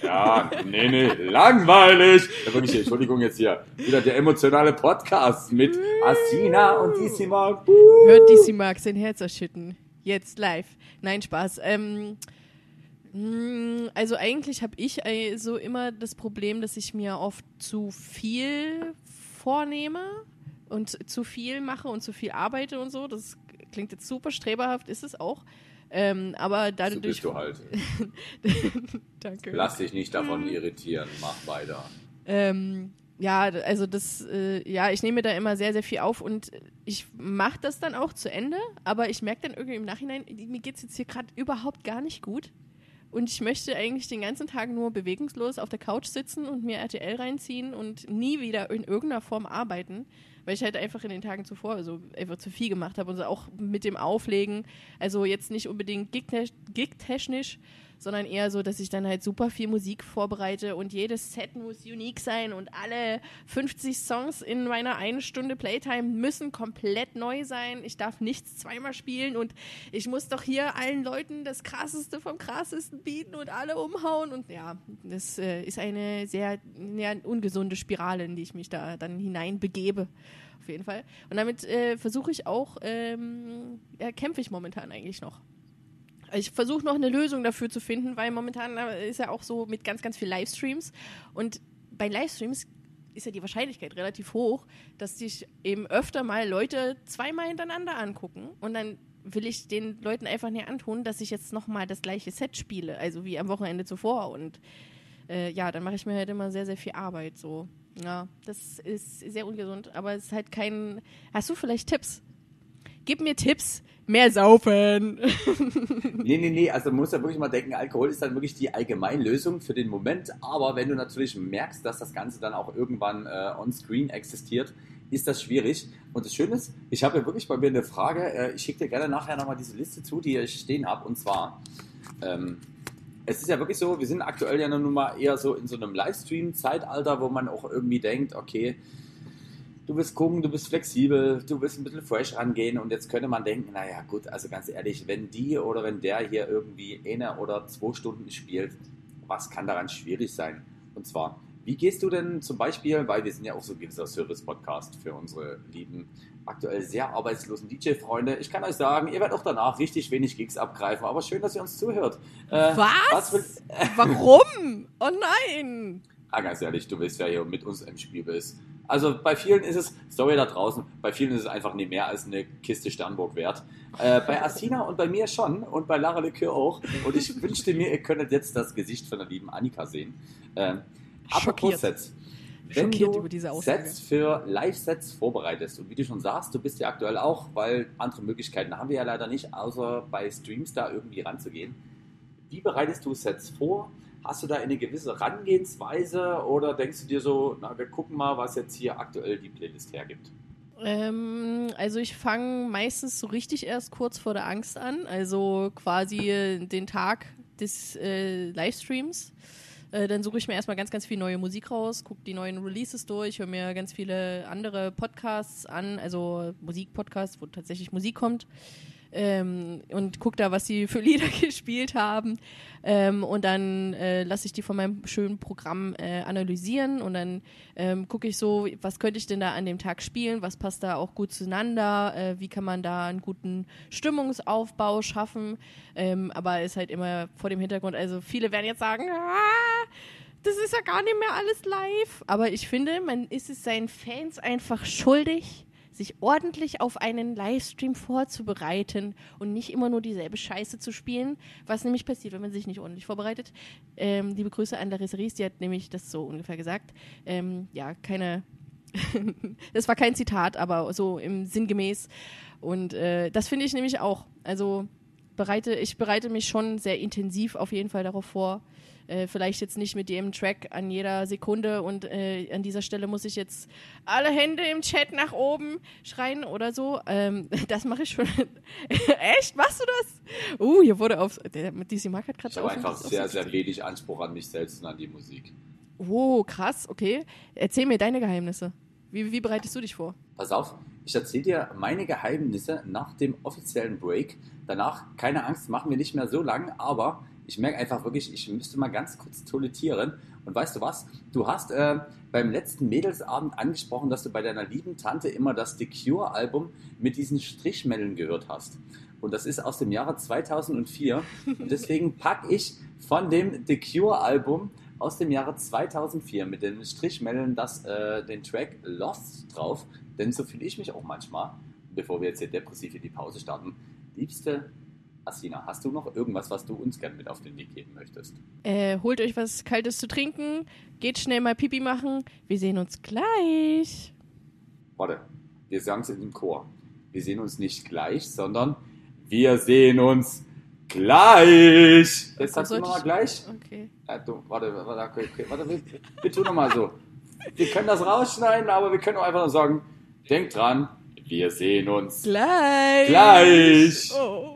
Langweilig. Ja, wirklich, Entschuldigung jetzt hier. Wieder der emotionale Podcast mit Asina und DC Mark. Hört DC Mark sein Herz erschütten. Jetzt live. Nein, Spaß. Also eigentlich habe ich so immer das Problem, dass ich mir oft zu viel vornehme und zu viel mache und zu viel arbeite und so. Das klingt jetzt super streberhaft, ist es auch. Aber dadurch... So bist du halt. Danke. Lass dich nicht davon irritieren, mach weiter. Also das, ich nehme da immer sehr, sehr viel auf und ich mache das dann auch zu Ende, aber ich merke dann irgendwie im Nachhinein, mir geht es jetzt hier gerade überhaupt gar nicht gut und ich möchte eigentlich den ganzen Tag nur bewegungslos auf der Couch sitzen und mir RTL reinziehen und nie wieder in irgendeiner Form arbeiten, weil ich halt einfach in den Tagen zuvor einfach zu viel gemacht habe und so auch mit dem Auflegen, also jetzt nicht unbedingt gigtechnisch, sondern eher so, dass ich dann halt super viel Musik vorbereite und jedes Set muss unique sein und alle 50 Songs in meiner 1 Stunde Playtime müssen komplett neu sein. Ich darf nichts zweimal spielen und ich muss doch hier allen Leuten das Krasseste vom Krassesten bieten und alle umhauen und ja, das ist eine sehr ungesunde Spirale, in die ich mich da dann hineinbegebe. Auf jeden Fall. Und damit versuche ich auch, kämpfe ich momentan eigentlich noch. Ich versuche noch eine Lösung dafür zu finden, weil momentan ist ja auch so mit ganz, ganz viel Livestreams. Und bei Livestreams ist ja die Wahrscheinlichkeit relativ hoch, dass sich eben öfter mal Leute zweimal hintereinander angucken. Und dann will ich den Leuten einfach nicht antun, dass ich jetzt nochmal das gleiche Set spiele, also wie am Wochenende zuvor. Und dann mache ich mir halt immer sehr, sehr viel Arbeit. So. Ja, das ist sehr ungesund, aber es ist halt kein... Hast du vielleicht Tipps? Gib mir Tipps, mehr saufen. Nee, also man muss ja wirklich mal denken, Alkohol ist dann wirklich die Allgemeinlösung für den Moment, aber wenn du natürlich merkst, dass das Ganze dann auch irgendwann on-screen existiert, ist das schwierig. Und das Schöne ist, ich habe ja wirklich bei mir eine Frage, ich schicke dir gerne nachher nochmal diese Liste zu, die ich stehen habe, und zwar, es ist ja wirklich so, wir sind aktuell ja nun mal eher so in so einem Livestream-Zeitalter, wo man auch irgendwie denkt, okay, du willst gucken, du bist flexibel, du willst ein bisschen fresh rangehen und jetzt könnte man denken, naja gut, also ganz ehrlich, wenn die oder wenn der hier irgendwie 1 oder 2 Stunden spielt, was kann daran schwierig sein? Und zwar, wie gehst du denn zum Beispiel, weil wir sind ja auch so ein gewisser Service-Podcast für unsere lieben, aktuell sehr arbeitslosen DJ-Freunde. Ich kann euch sagen, ihr werdet auch danach richtig wenig Gigs abgreifen, aber schön, dass ihr uns zuhört. Was? Warum? Oh nein! Ganz ehrlich, du willst ja hier mit uns im Spiel bist. Also bei vielen ist es, sorry da draußen, bei vielen ist es einfach nicht mehr als eine Kiste Sternburg wert. Bei Asina und bei mir schon und bei Lara Likör auch. Und ich wünschte mir, ihr könntet jetzt das Gesicht von der lieben Annika sehen. Apropos Sets. Wenn du Sets für Live-Sets vorbereitest und wie du schon sagst, du bist ja aktuell auch, weil andere Möglichkeiten haben wir ja leider nicht, außer bei Streams da irgendwie ranzugehen. Wie bereitest du Sets vor? Hast du da eine gewisse Herangehensweise oder denkst du dir so, na, wir gucken mal, was jetzt hier aktuell die Playlist hergibt? Also ich fange meistens so richtig erst kurz vor der Angst an, also quasi den Tag des Livestreams. Dann suche ich mir erstmal ganz, ganz viel neue Musik raus, gucke die neuen Releases durch, höre mir ganz viele andere Podcasts an, also Musikpodcasts, wo tatsächlich Musik kommt. Und gucke da, was sie für Lieder gespielt haben. Und dann lasse ich die von meinem schönen Programm analysieren und dann gucke ich so, was könnte ich denn da an dem Tag spielen, was passt da auch gut zueinander, wie kann man da einen guten Stimmungsaufbau schaffen, aber ist halt immer vor dem Hintergrund, also viele werden jetzt sagen, das ist ja gar nicht mehr alles live, aber ich finde, man ist es seinen Fans einfach schuldig, sich ordentlich auf einen Livestream vorzubereiten und nicht immer nur dieselbe Scheiße zu spielen, was nämlich passiert, wenn man sich nicht ordentlich vorbereitet. Liebe Grüße an Larissa Ries, die hat nämlich das so ungefähr gesagt. Das war kein Zitat, aber so im sinngemäß. Und das finde ich nämlich auch. Also ich bereite mich schon sehr intensiv auf jeden Fall darauf vor. Vielleicht jetzt nicht mit jedem Track an jeder Sekunde und an dieser Stelle muss ich jetzt alle Hände im Chat nach oben schreien oder so. Das mache ich schon. Echt? Machst du das? Hier wurde DC Mark hat gerade Ich habe einfach sehr, sehr wenig Anspruch an mich selbst und an die Musik. Oh, krass, okay. Erzähl mir deine Geheimnisse. Wie bereitest du dich vor? Pass auf, ich erzähle dir meine Geheimnisse nach dem offiziellen Break. Danach, keine Angst, machen wir nicht mehr so lang, aber ich merke einfach wirklich, ich müsste mal ganz kurz toiletieren. Und weißt du was? Du hast beim letzten Mädelsabend angesprochen, dass du bei deiner lieben Tante immer das The Cure-Album mit diesen Strichmännern gehört hast. Und das ist aus dem Jahre 2004. Und deswegen packe ich von dem The Cure-Album aus dem Jahre 2004 mit den Strichmännern den Track Lost drauf. Denn so fühle ich mich auch manchmal, bevor wir jetzt hier depressiv in die Pause starten. Liebste Asina, hast du noch irgendwas, was du uns gerne mit auf den Weg geben möchtest? Holt euch was Kaltes zu trinken, geht schnell mal Pipi machen. Wir sehen uns gleich. Warte, wir sagen es in dem Chor. Wir sehen uns nicht gleich, sondern wir sehen uns gleich. Jetzt sagst du nochmal gleich. Okay. Ja, warte, wir tun nochmal so. Wir können das rausschneiden, aber wir können auch einfach nur sagen, denkt dran, wir sehen uns gleich. Oh.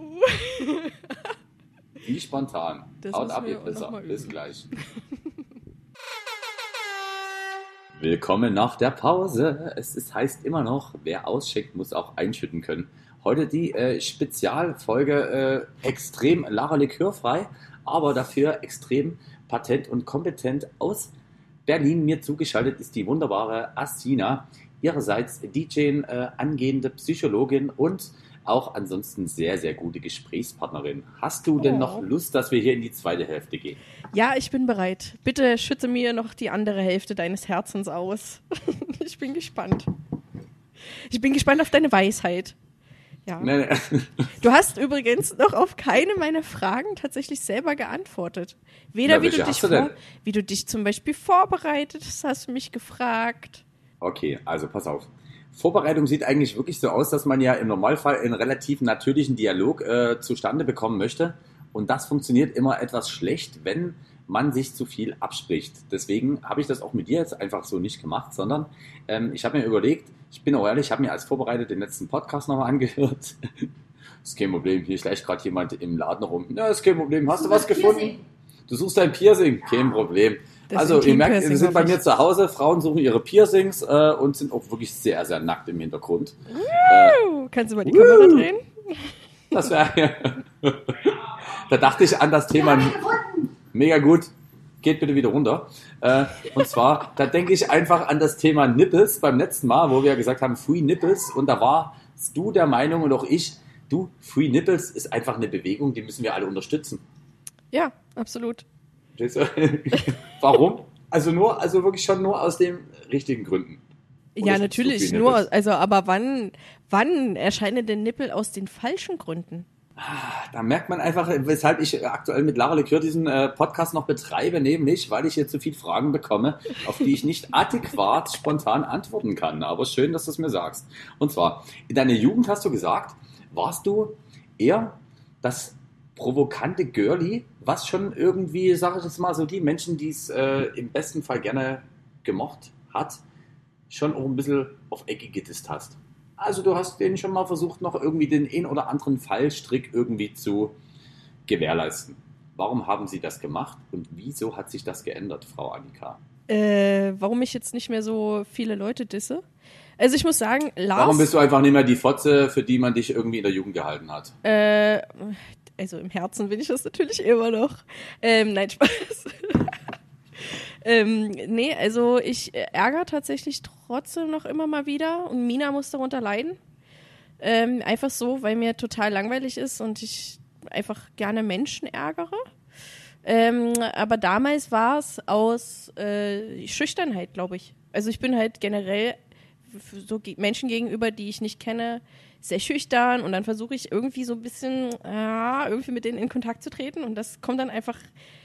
Wie spontan. Das Haut müssen ab, wir ihr Pisser. noch mal Bis üben. gleich. Willkommen nach der Pause. Heißt immer noch, wer ausschickt, muss auch einschütten können. Heute die Spezialfolge extrem Lara Likörfrei, aber dafür extrem patent und kompetent aus Berlin. Mir zugeschaltet ist die wunderbare Asina, ihrerseits DJ, angehende Psychologin und auch ansonsten sehr, sehr gute Gesprächspartnerin. Hast du denn noch Lust, dass wir hier in die zweite Hälfte gehen? Ja, ich bin bereit. Bitte schütte mir noch die andere Hälfte deines Herzens aus. Ich bin gespannt. Ich bin gespannt auf deine Weisheit. Ja. Nee. Du hast übrigens noch auf keine meiner Fragen tatsächlich selber geantwortet. Weder wie du dich zum Beispiel vorbereitet hast du mich gefragt. Okay, also pass auf. Vorbereitung sieht eigentlich wirklich so aus, dass man ja im Normalfall einen relativ natürlichen Dialog zustande bekommen möchte. Und das funktioniert immer etwas schlecht, wenn man sich zu viel abspricht. Deswegen habe ich das auch mit dir jetzt einfach so nicht gemacht, sondern ich habe mir überlegt, ich bin auch ehrlich, ich habe mir als vorbereitet den letzten Podcast nochmal angehört. Ist kein Problem, hier schleicht gerade jemand im Laden rum. Ja, ist kein Problem, hast du was gefunden? Du suchst ein Piercing? Kein Problem. Also ihr merkt, wir sind bei mir zu Hause, Frauen suchen ihre Piercings und sind auch wirklich sehr, sehr nackt im Hintergrund. Kannst du mal die Kamera drehen? Das wäre Da dachte ich an das Thema. Mega gut. Geht bitte wieder runter. Und zwar, da denke ich einfach an das Thema Nipples beim letzten Mal, wo wir ja gesagt haben, Free Nipples. Und da warst du der Meinung und auch ich, Free Nipples ist einfach eine Bewegung, die müssen wir alle unterstützen. Ja, absolut. Warum? Also wirklich schon nur aus den richtigen Gründen. Oder ja, natürlich, aber wann erscheinen denn Nippel aus den falschen Gründen? Da merkt man einfach, weshalb ich aktuell mit Lara Likör diesen Podcast noch betreibe, nämlich, weil ich hier zu viele Fragen bekomme, auf die ich nicht adäquat spontan antworten kann. Aber schön, dass du es mir sagst. Und zwar, in deiner Jugend hast du gesagt, warst du eher das provokante Girlie, was schon irgendwie, sage ich jetzt mal so, die Menschen, die es im besten Fall gerne gemocht hat, schon auch ein bisschen auf Ecke gedisst hast. Also du hast denen schon mal versucht, noch irgendwie den ein oder anderen Fallstrick irgendwie zu gewährleisten. Warum haben sie das gemacht und wieso hat sich das geändert, Frau Annika? Warum ich jetzt nicht mehr so viele Leute disse? Also ich muss sagen, Lars... Warum bist du einfach nicht mehr die Fotze, für die man dich irgendwie in der Jugend gehalten hat? Also im Herzen bin ich das natürlich immer noch. Nein, Spaß. Nee, also ich ärgere tatsächlich trotzdem noch immer mal wieder und Mina muss darunter leiden. Einfach so, weil mir total langweilig ist und ich einfach gerne Menschen ärgere. Aber damals war es aus Schüchternheit, glaube ich. Also ich bin halt generell so Menschen gegenüber, die ich nicht kenne, sehr schüchtern und dann versuche ich irgendwie so ein bisschen irgendwie mit denen in Kontakt zu treten und das kommt dann einfach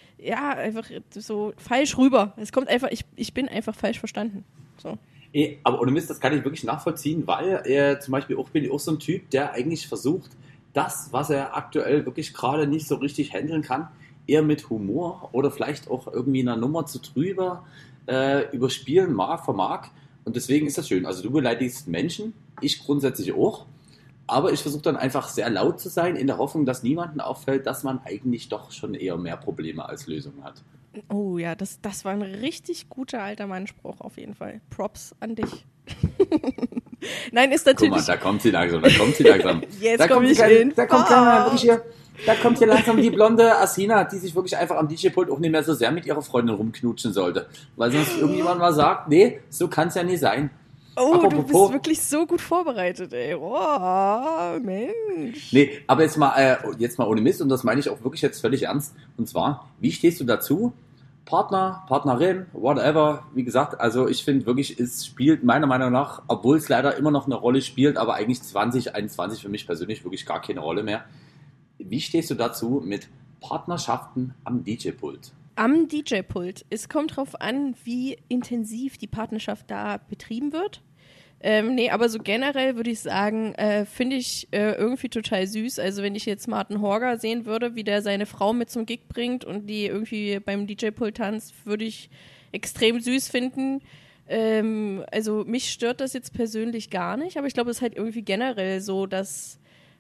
so falsch rüber. Es kommt einfach, ich bin einfach falsch verstanden. So. Aber ohne Mist, das kann ich wirklich nachvollziehen, weil zum Beispiel auch bin ich auch so ein Typ, der eigentlich versucht, das, was er aktuell wirklich gerade nicht so richtig handeln kann, eher mit Humor oder vielleicht auch irgendwie einer Nummer zu drüber überspielen vermag. Und deswegen ist das schön. Also du beleidigst Menschen, ich grundsätzlich auch. Aber ich versuche dann einfach sehr laut zu sein, in der Hoffnung, dass niemandem auffällt, dass man eigentlich doch schon eher mehr Probleme als Lösungen hat. Oh ja, das war ein richtig guter alter Mannspruch auf jeden Fall. Props an dich. Nein, ist natürlich... Guck mal, da kommt sie langsam. Jetzt komme ich in Da kommt hier langsam die blonde Asina, die sich wirklich einfach am DJ-Pult auch nicht mehr so sehr mit ihrer Freundin rumknutschen sollte. Weil sonst irgendjemand mal sagt, nee, so kann es ja nicht sein. Oh, du bist wirklich so gut vorbereitet, ey. Oh, Mensch. Nee, aber jetzt mal ohne Mist, und das meine ich auch wirklich jetzt völlig ernst. Und zwar, wie stehst du dazu? Partner, Partnerin, whatever. Wie gesagt, also ich finde wirklich, es spielt meiner Meinung nach, obwohl es leider immer noch eine Rolle spielt, aber eigentlich 2021 für mich persönlich wirklich gar keine Rolle mehr. Wie stehst du dazu mit Partnerschaften am DJ-Pult? Am DJ-Pult. Es kommt drauf an, wie intensiv die Partnerschaft da betrieben wird. Nee, aber so generell würde ich sagen, finde ich irgendwie total süß. Also wenn ich jetzt Martin Horger sehen würde, wie der seine Frau mit zum Gig bringt und die irgendwie beim DJ-Pult tanzt, würde ich extrem süß finden. Also mich stört das jetzt persönlich gar nicht, aber ich glaube, es ist halt irgendwie generell so, dass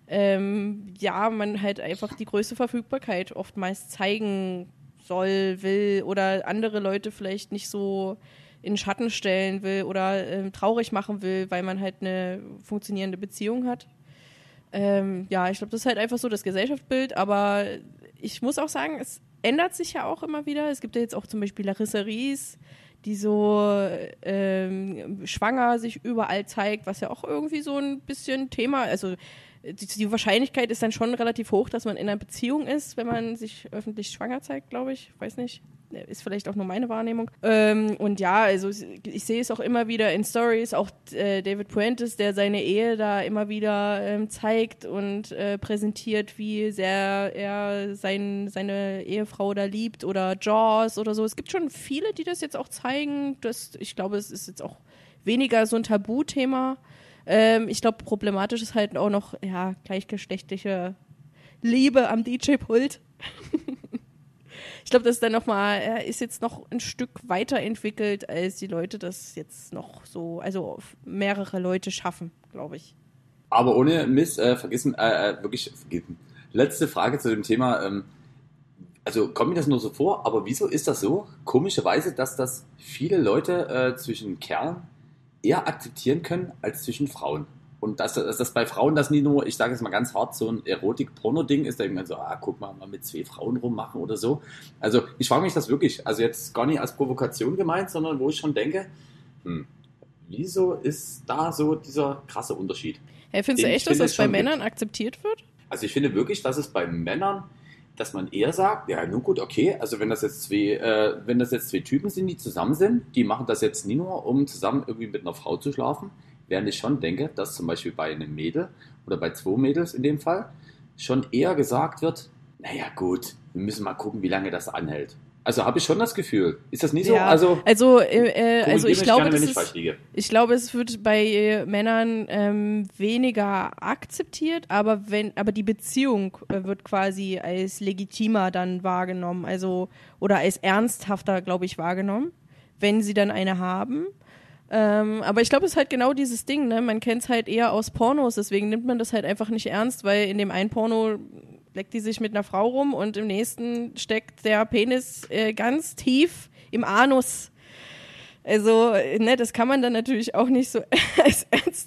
man halt einfach die größte Verfügbarkeit oftmals zeigen will oder andere Leute vielleicht nicht so in den Schatten stellen will oder traurig machen will, weil man halt eine funktionierende Beziehung hat. Ich glaube, das ist halt einfach so das Gesellschaftsbild, aber ich muss auch sagen, es ändert sich ja auch immer wieder. Es gibt ja jetzt auch zum Beispiel Larissa Ries, die so schwanger sich überall zeigt, was ja auch irgendwie so ein bisschen Thema, also die Wahrscheinlichkeit ist dann schon relativ hoch, dass man in einer Beziehung ist, wenn man sich öffentlich schwanger zeigt, glaube ich. Weiß nicht. Ist vielleicht auch nur meine Wahrnehmung. Und ja, also ich sehe es auch immer wieder in Stories, auch David Puentes, der seine Ehe da immer wieder zeigt und präsentiert, wie sehr er seine Ehefrau da liebt, oder Jaws oder so. Es gibt schon viele, die das jetzt auch zeigen. Ich glaube, es ist jetzt auch weniger so ein Tabuthema. Ich glaube, problematisch ist halt auch noch, ja, gleichgeschlechtliche Liebe am DJ-Pult. Ich glaube, das ist dann ist jetzt noch ein Stück weiterentwickelt, als die Leute das jetzt noch so, also mehrere Leute schaffen, glaube ich. Aber ohne Mist, wirklich vergessen. Letzte Frage zu dem Thema. Also kommt mir das nur so vor, aber wieso ist das so? Komischerweise, dass das viele Leute zwischen Kerlen eher akzeptieren können als zwischen Frauen. Und dass das bei Frauen das nie nur, ich sage jetzt mal ganz hart, so ein Erotik-Porno-Ding ist, da irgendwann so, guck mal mit 2 Frauen rummachen oder so. Also ich frage mich das wirklich, also jetzt gar nicht als Provokation gemeint, sondern wo ich schon denke, wieso ist da so dieser krasse Unterschied? Findest du echt, dass das bei Männern akzeptiert wird? Also ich finde wirklich, dass es bei Männern, dass man eher sagt, ja, nun gut, okay, also wenn das jetzt zwei Typen sind, die zusammen sind, die machen das jetzt nie nur, um zusammen irgendwie mit einer Frau zu schlafen, während ich schon denke, dass zum Beispiel bei einem Mädel oder bei 2 Mädels in dem Fall schon eher gesagt wird, naja gut, wir müssen mal gucken, wie lange das anhält. Also habe ich schon das Gefühl. Ist das nicht so? Ja, also ich glaube, es wird bei Männern weniger akzeptiert, aber die Beziehung wird quasi als legitimer dann wahrgenommen, also oder als ernsthafter, glaube ich, wahrgenommen, wenn sie dann eine haben. Aber ich glaube, es ist halt genau dieses Ding, ne? Man kennt es halt eher aus Pornos, deswegen nimmt man das halt einfach nicht ernst, weil in dem einen Porno leckt die sich mit einer Frau rum und im nächsten steckt der Penis ganz tief im Anus. Also, ne, das kann man dann natürlich auch nicht so als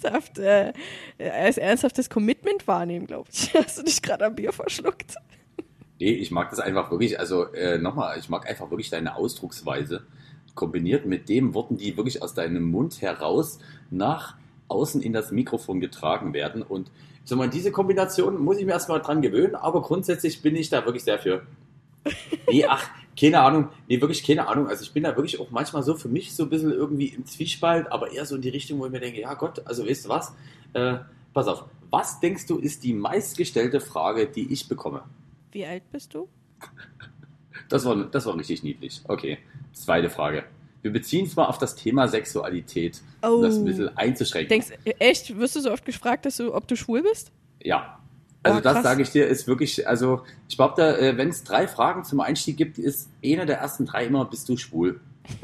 ernsthaftes Commitment wahrnehmen, glaube ich. Hast du dich gerade am Bier verschluckt? Nee, ich mag das einfach wirklich, also nochmal, ich mag einfach wirklich deine Ausdrucksweise, kombiniert mit den Worten, die wirklich aus deinem Mund heraus nach außen in das Mikrofon getragen werden. Und ich sag mal, diese Kombination muss ich mir erstmal dran gewöhnen, aber grundsätzlich bin ich da wirklich sehr für. Nee, keine Ahnung. Nee, wirklich keine Ahnung. Also ich bin da wirklich auch manchmal so für mich so ein bisschen irgendwie im Zwiespalt, aber eher so in die Richtung, wo ich mir denke, ja Gott, also weißt du was? Pass auf, was denkst du ist die meistgestellte Frage, die ich bekomme? Wie alt bist du? Das war richtig niedlich. Okay, zweite Frage. Wir beziehen es mal auf das Thema Sexualität, um das ein bisschen einzuschränken. Echt? Wirst du so oft gefragt, ob du schwul bist? Ja. Also Oh, das krass. sage ich dir, ist wirklich, also ich glaube, wenn es 3 Fragen zum Einstieg gibt, ist eine der ersten 3 immer, bist du schwul?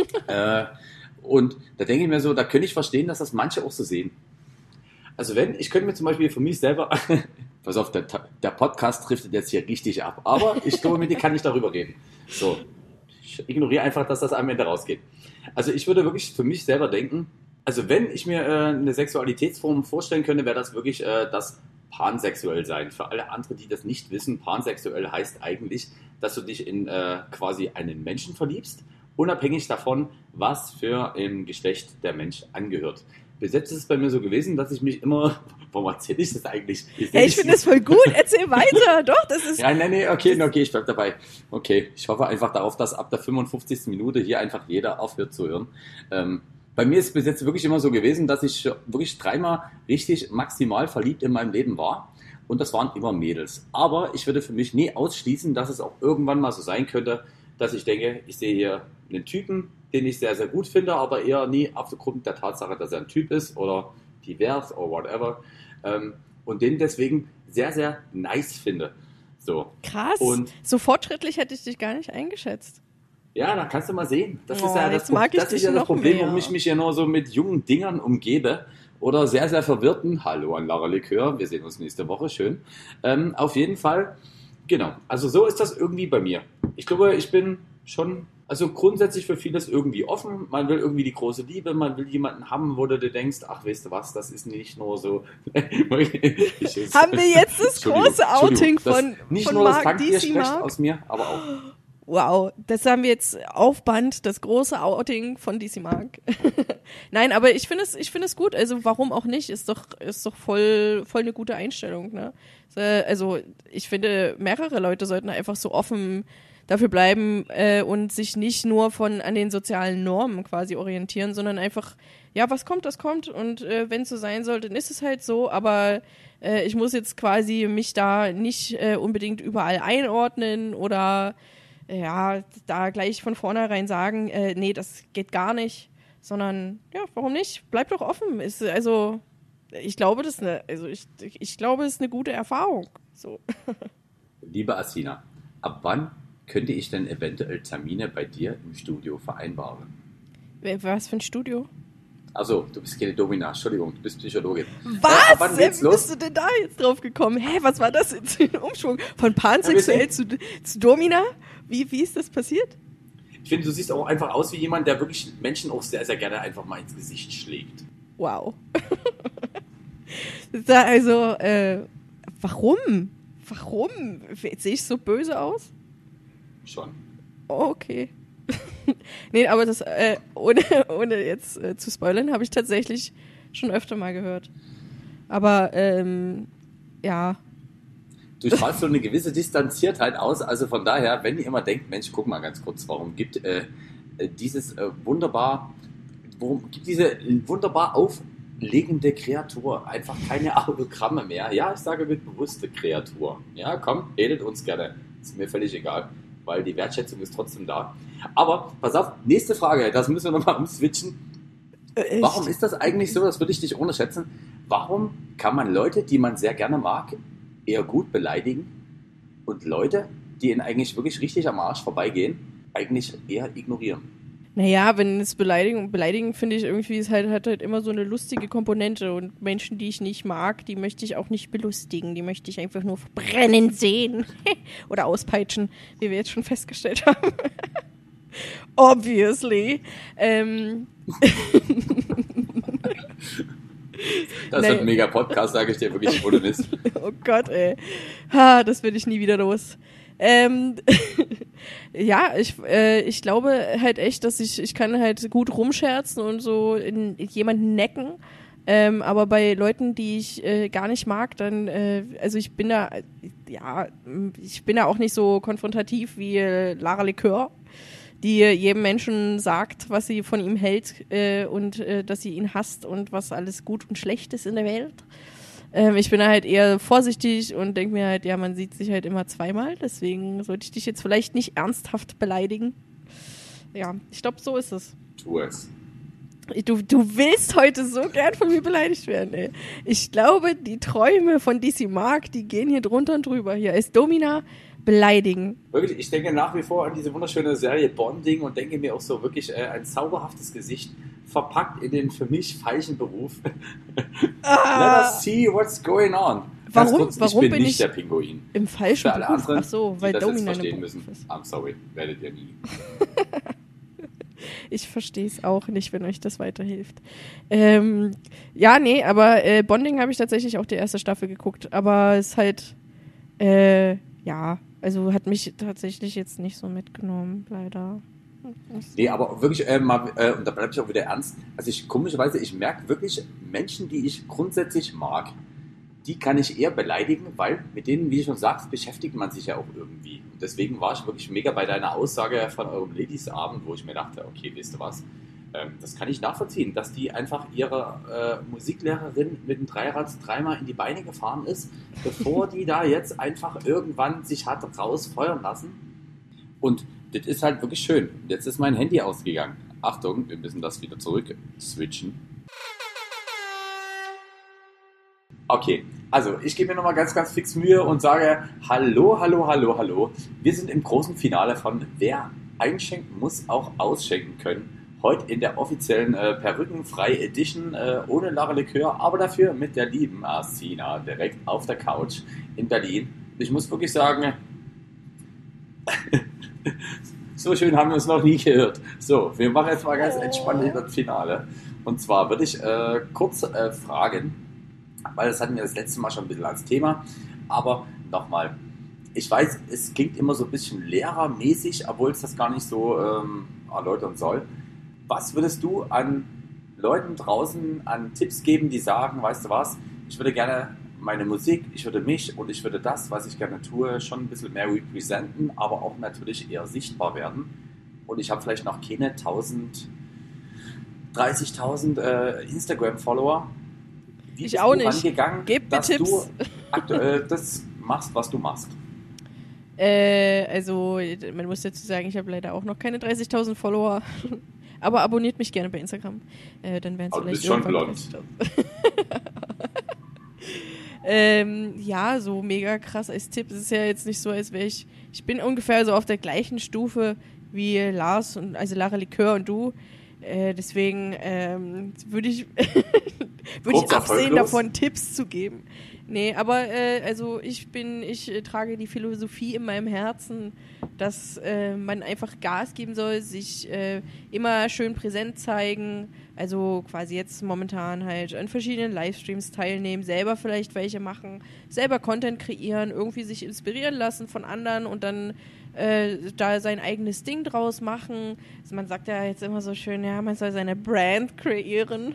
Und da denke ich mir so, da könnte ich verstehen, dass das manche auch so sehen. Also ich könnte mir zum Beispiel für mich selber, pass auf, der Podcast driftet jetzt hier richtig ab, aber ich glaube, mit dir kann ich darüber reden. So, ich ignoriere einfach, dass das am Ende rausgeht. Also ich würde wirklich für mich selber denken, also wenn ich mir eine Sexualitätsform vorstellen könnte, wäre das wirklich das pansexuell sein. Für alle anderen, die das nicht wissen, pansexuell heißt eigentlich, dass du dich in quasi einen Menschen verliebst, unabhängig davon, was für ein Geschlecht der Mensch angehört. Bis jetzt ist es bei mir so gewesen, dass ich mich immer, warum erzähle ich das eigentlich? Hey, ich finde das voll gut, erzähl weiter. Doch, das ist... Ja, nee, okay, ich bleib dabei. Okay, ich hoffe einfach darauf, dass ab der 55. Minute hier einfach jeder aufhört zu hören. Bei mir ist es bis jetzt wirklich immer so gewesen, dass ich wirklich 3-mal richtig maximal verliebt in meinem Leben war. Und das waren immer Mädels. Aber ich würde für mich nie ausschließen, dass es auch irgendwann mal so sein könnte, dass ich denke, ich sehe hier einen Typen, den ich sehr, sehr gut finde, aber eher nie aufgrund der Tatsache, dass er ein Typ ist oder divers oder whatever. Und den deswegen sehr, sehr nice finde. So. Krass. Und so fortschrittlich hätte ich dich gar nicht eingeschätzt. ja, da kannst du mal sehen. Das ist Oh, ja jetzt mag ich das, dich ist ja das noch Problem, mehr. warum ich mich ja nur so mit jungen Dingern umgebe. Oder sehr, sehr verwirrten. Hallo an Lara Likör. Wir sehen uns nächste Woche. Schön. Auf jeden Fall. Genau. Also so ist das irgendwie bei mir. Ich glaube, ich bin schon, also grundsätzlich für vieles irgendwie offen. Man will irgendwie die große Liebe. Man will jemanden haben, wo du dir denkst, ach, weißt du was, das ist nicht nur so. Haben wir jetzt das große Outing von nicht von nur das Mark Tankbier DC schlecht Mark? aus mir, aber auch. Wow, das haben wir jetzt auf Band, das große Outing von DC Mark. Nein, aber ich finde es gut. Also warum auch nicht? Ist doch voll eine gute Einstellung, ne? Also ich finde, mehrere Leute sollten einfach so offen dafür bleiben und sich nicht nur an den sozialen Normen quasi orientieren, sondern einfach, ja, was kommt, das kommt. Und wenn es so sein soll, dann ist es halt so. Aber ich muss jetzt quasi mich da nicht unbedingt überall einordnen oder ja, da gleich von vornherein sagen, nee, das geht gar nicht, sondern ja, warum nicht? Bleib doch offen. Ich glaube, ich glaube, es ist eine gute Erfahrung. So. Liebe Asina, ab wann könnte ich denn eventuell Termine bei dir im Studio vereinbaren? Was für ein Studio? Also, du bist keine Domina, Entschuldigung, du bist Psychologin. Was? Ab wann geht's Wie los? bist du denn da jetzt drauf gekommen? Hä, was war das jetzt für ein Umschwung? Von pansexuell zu Domina? Wie ist das passiert? Ich finde, du siehst auch einfach aus wie jemand, der wirklich Menschen auch sehr, sehr gerne einfach mal ins Gesicht schlägt. Wow. Also, warum? Warum? Sehe ich so böse aus? Schon. Okay. Nee, aber das, ohne jetzt zu spoilern, habe ich tatsächlich schon öfter mal gehört. Aber, ja. Du strahlst so eine gewisse Distanziertheit aus, also von daher, wenn ihr immer denkt, Mensch, guck mal ganz kurz, warum gibt diese wunderbar auflegende Kreatur einfach keine Autogramme mehr? Ja, ich sage mit bewusste Kreatur. Ja, komm, redet uns gerne. Ist mir völlig egal, weil die Wertschätzung ist trotzdem da. Aber, pass auf, nächste Frage, das müssen wir nochmal umswitchen. Warum ist das eigentlich so, das würde ich dich unterschätzen, warum kann man Leute, die man sehr gerne mag, eher gut beleidigen und Leute, die ihnen eigentlich wirklich richtig am Arsch vorbeigehen, eigentlich eher ignorieren? Naja, wenn es beleidigen finde ich irgendwie, hat halt immer so eine lustige Komponente und Menschen, die ich nicht mag, die möchte ich auch nicht belustigen, die möchte ich einfach nur verbrennen sehen oder auspeitschen, wie wir jetzt schon festgestellt haben. Obviously. Das wird ein mega Podcast, sage ich dir wirklich, ohne Mist. Oh Gott, ey. Ha, das will ich nie wieder los. Ja, ich glaube halt echt, dass ich kann halt gut rumscherzen und so in jemanden necken. Aber bei Leuten, die ich gar nicht mag, dann, also ich bin da auch nicht so konfrontativ wie Lara Likör, die jedem Menschen sagt, was sie von ihm hält und dass sie ihn hasst und was alles gut und schlecht ist in der Welt. Ich bin da halt eher vorsichtig und denke mir halt, ja, man sieht sich halt immer zweimal, deswegen sollte ich dich jetzt vielleicht nicht ernsthaft beleidigen. Ja, ich glaube, so ist es. Tu es. Du willst heute so gern von mir beleidigt werden, ey. Ich glaube, die Träume von DC Mark, die gehen hier drunter und drüber. Hier ist Domina beleidigen. Wirklich, ich denke nach wie vor an diese wunderschöne Serie Bonding und denke mir auch so wirklich ein zauberhaftes Gesicht, verpackt in den für mich falschen Beruf. Let us see what's going on. Warum ich bin bin nicht ich der Pinguin. im falschen Für alle Beruf? anderen, Ach so, die weil das jetzt Domina verstehen eine müssen. Beruf ist. I'm sorry, werdet ihr nie. Ich verstehe es auch nicht, wenn euch das weiterhilft. Ja, nee, aber Bonding habe ich tatsächlich auch die erste Staffel geguckt, aber es ist halt, ja, also hat mich tatsächlich jetzt nicht so mitgenommen, leider. Nee, aber wirklich, und da bleibe ich auch wieder ernst, also komischerweise, ich merke wirklich, Menschen, die ich grundsätzlich mag, die kann ich eher beleidigen, weil mit denen, wie du schon sagst, beschäftigt man sich ja auch irgendwie. Und deswegen war ich wirklich mega bei deiner Aussage von eurem Ladies-Abend, wo ich mir dachte, okay, weißt du was, das kann ich nachvollziehen, dass die einfach ihre Musiklehrerin mit dem Dreirad dreimal in die Beine gefahren ist, bevor die da jetzt einfach irgendwann sich hat rausfeuern lassen. Und das ist halt wirklich schön. Jetzt ist mein Handy ausgegangen. Achtung, wir müssen das wieder zurück switchen. Okay, also ich gebe mir nochmal ganz, ganz fix Mühe und sage hallo, hallo, hallo, hallo. Wir sind im großen Finale von Wer einschenken muss, auch ausschenken können. Heute in der offiziellen Perückenfrei Edition ohne Lara Likör, aber dafür mit der lieben Arsina direkt auf der Couch in Berlin. Ich muss wirklich sagen, so schön haben wir uns noch nie gehört. So, wir machen jetzt mal ganz entspannt in das Finale. Und zwar würde ich kurz fragen, weil das hatten wir das letzte Mal schon ein bisschen als Thema, aber nochmal, ich weiß, es klingt immer so ein bisschen lehrermäßig, obwohl es das gar nicht so erläutern soll. Was würdest du an Leuten draußen an Tipps geben, die sagen, weißt du was, ich würde gerne meine Musik, ich würde mich und ich würde das, was ich gerne tue, schon ein bisschen mehr representen, aber auch natürlich eher sichtbar werden. Und ich habe vielleicht noch keine 30.000 Instagram-Follower. Wie Ich bist auch du nicht. rangegangen, Gebt mir dass Tipps. du aktuell das machst, was du machst? Also, man muss dazu sagen, ich habe leider auch noch keine 30.000 Follower. Aber abonniert mich gerne bei Instagram. Dann wären es Aber du vielleicht bist schon irgendwann blond. 30.000. Ja, so mega krass als Tipp. Es ist ja jetzt nicht so, als wäre ich bin ungefähr so auf der gleichen Stufe wie Lars, also Lara Likör und du. Deswegen würde ich absehen erfolglos. davon, Tipps zu geben. Nee, aber also ich trage die Philosophie in meinem Herzen, dass man einfach Gas geben soll, sich immer schön präsent zeigen, also quasi jetzt momentan halt an verschiedenen Livestreams teilnehmen, selber vielleicht welche machen, selber Content kreieren, irgendwie sich inspirieren lassen von anderen und dann da sein eigenes Ding draus machen. Also man sagt ja jetzt immer so schön, ja, man soll seine Brand kreieren.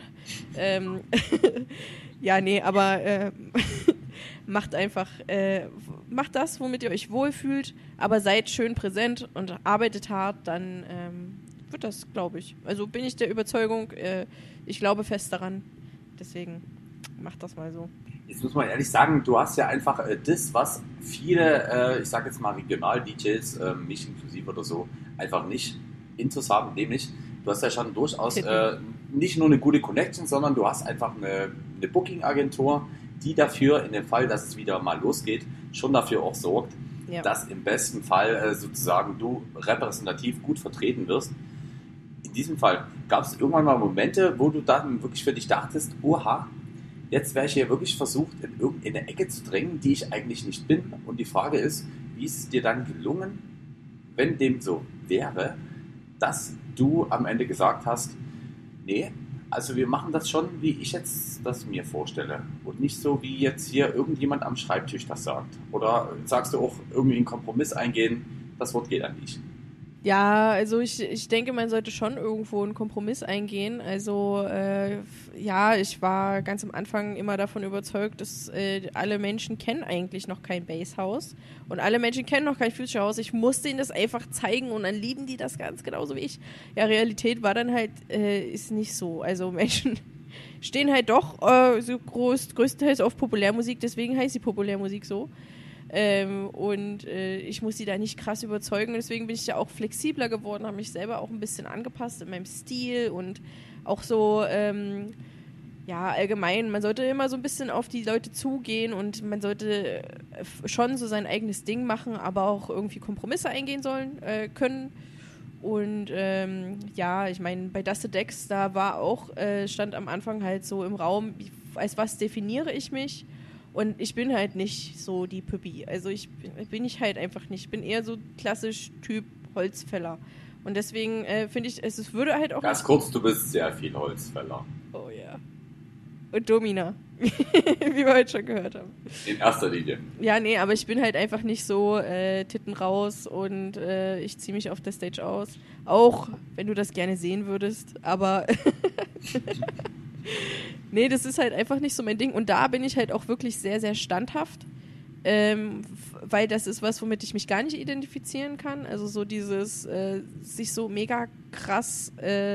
Ja, nee, aber macht einfach, macht das, womit ihr euch wohlfühlt, aber seid schön präsent und arbeitet hart, dann wird das, glaube ich. Also bin ich der Überzeugung, ich glaube fest daran. Deswegen macht das mal so. Jetzt muss man ehrlich sagen, du hast ja einfach das, was viele, ich sage jetzt mal Regional-DJs, mich inklusive oder so, einfach nicht intus haben, nämlich du hast ja schon durchaus nicht nur eine gute Connection, sondern du hast einfach eine Booking-Agentur, die dafür, in dem Fall, dass es wieder mal losgeht, schon dafür auch sorgt, Ja. dass im besten Fall sozusagen du repräsentativ gut vertreten wirst. In diesem Fall gab es irgendwann mal Momente, wo du dann wirklich für dich dachtest, oha, jetzt wäre ich hier wirklich versucht, in irgendeine Ecke zu drängen, die ich eigentlich nicht bin. Und die Frage ist, wie ist es dir dann gelungen, wenn dem so wäre, dass du am Ende gesagt hast, nee, also wir machen das schon, wie ich jetzt das mir vorstelle und nicht so, wie jetzt hier irgendjemand am Schreibtisch das sagt. Oder sagst du auch irgendwie einen Kompromiss eingehen, das Wort geht an dich. Ja, also ich denke, man sollte schon irgendwo einen Kompromiss eingehen. Also ja, ich war ganz am Anfang immer davon überzeugt, dass alle Menschen kennen eigentlich noch kein Basshouse und alle Menschen kennen noch kein Future House. Ich musste ihnen das einfach zeigen und dann lieben die das ganz genauso wie ich. Ja, Realität war dann halt, ist nicht so. Also Menschen stehen halt doch so größtenteils auf Populärmusik, deswegen heißt die Populärmusik so. Ich muss sie da nicht krass überzeugen. Deswegen bin ich ja auch flexibler geworden, habe mich selber auch ein bisschen angepasst in meinem Stil und auch so, ja, allgemein, man sollte immer so ein bisschen auf die Leute zugehen und man sollte schon so sein eigenes Ding machen, aber auch irgendwie Kompromisse eingehen können. Und ja, ich meine, bei Dusted Decks, da war auch, stand am Anfang halt so im Raum, als was definiere ich mich? Und ich bin halt nicht so die Püppi. Also bin ich halt einfach nicht. Ich bin eher so klassisch Typ Holzfäller. Und deswegen finde ich, es würde halt auch... Ganz kurz, du bist sehr viel Holzfäller. Oh ja. Und Domina. Wie wir heute schon gehört haben. In erster Linie. Ja, nee, aber ich bin halt einfach nicht so Titten raus und ich ziehe mich auf der Stage aus. Auch wenn du das gerne sehen würdest, aber nee, das ist halt einfach nicht so mein Ding. Und da bin ich halt auch wirklich sehr, sehr standhaft, weil das ist was, womit ich mich gar nicht identifizieren kann. Also so dieses sich so mega krass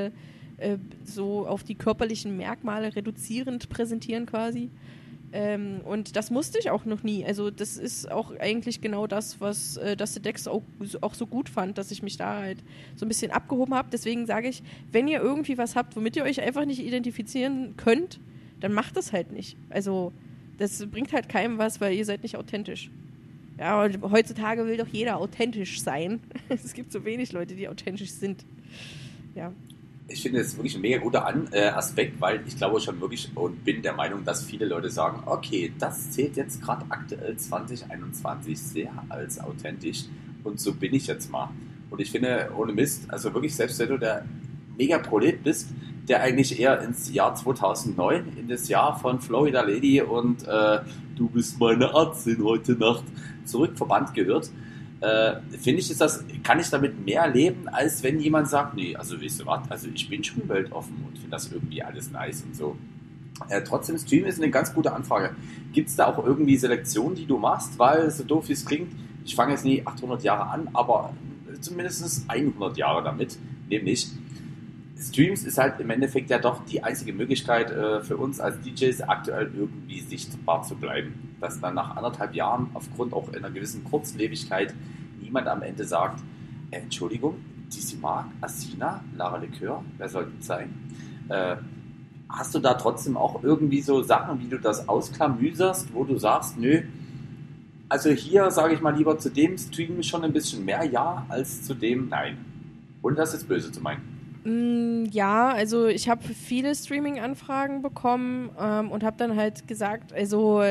so auf die körperlichen Merkmale reduzierend präsentieren quasi. Und das musste ich auch noch nie. Also das ist auch eigentlich genau das, was Dusted Decks auch so gut fand, dass ich mich da halt so ein bisschen abgehoben habe. Deswegen sage ich, wenn ihr irgendwie was habt, womit ihr euch einfach nicht identifizieren könnt, dann macht das halt nicht. Also das bringt halt keinem was, weil ihr seid nicht authentisch. Ja, und heutzutage will doch jeder authentisch sein. Es gibt so wenig Leute, die authentisch sind. Ja. Ich finde das wirklich ein mega guter Aspekt, weil ich glaube schon wirklich und bin der Meinung, dass viele Leute sagen, okay, das zählt jetzt gerade aktuell 2021 sehr als authentisch und so bin ich jetzt mal. Und ich finde, ohne Mist, also wirklich, selbst wenn du der Mega-Prolet bist, der eigentlich eher ins Jahr 2009, in das Jahr von Florida Lady und du bist meine Ärztin heute Nacht zurückverbannt gehört, finde ich, kann ich damit mehr leben, als wenn jemand sagt, nee, also weißt du was, also ich bin schon weltoffen und finde das irgendwie alles nice und so. Trotzdem, Stream ist eine ganz gute Anfrage. Gibt es da auch irgendwie Selektionen, die du machst? Weil, so doof wie es klingt, ich fange jetzt nie 800 Jahre an, aber zumindest 100 Jahre damit, nämlich Streams ist halt im Endeffekt ja doch die einzige Möglichkeit für uns als DJs aktuell irgendwie sichtbar zu bleiben. Dass dann nach 1,5 Jahren aufgrund auch einer gewissen Kurzlebigkeit niemand am Ende sagt, Entschuldigung, DC Mark, Asina, Lara Likör, wer soll das sein? Hast du da trotzdem auch irgendwie so Sachen, wie du das ausklamüserst, wo du sagst, nö, also hier sage ich mal lieber zu dem Stream schon ein bisschen mehr Ja als zu dem Nein. Und das ist böse zu meinen. Ja, also ich habe viele Streaming-Anfragen bekommen und habe dann halt gesagt, also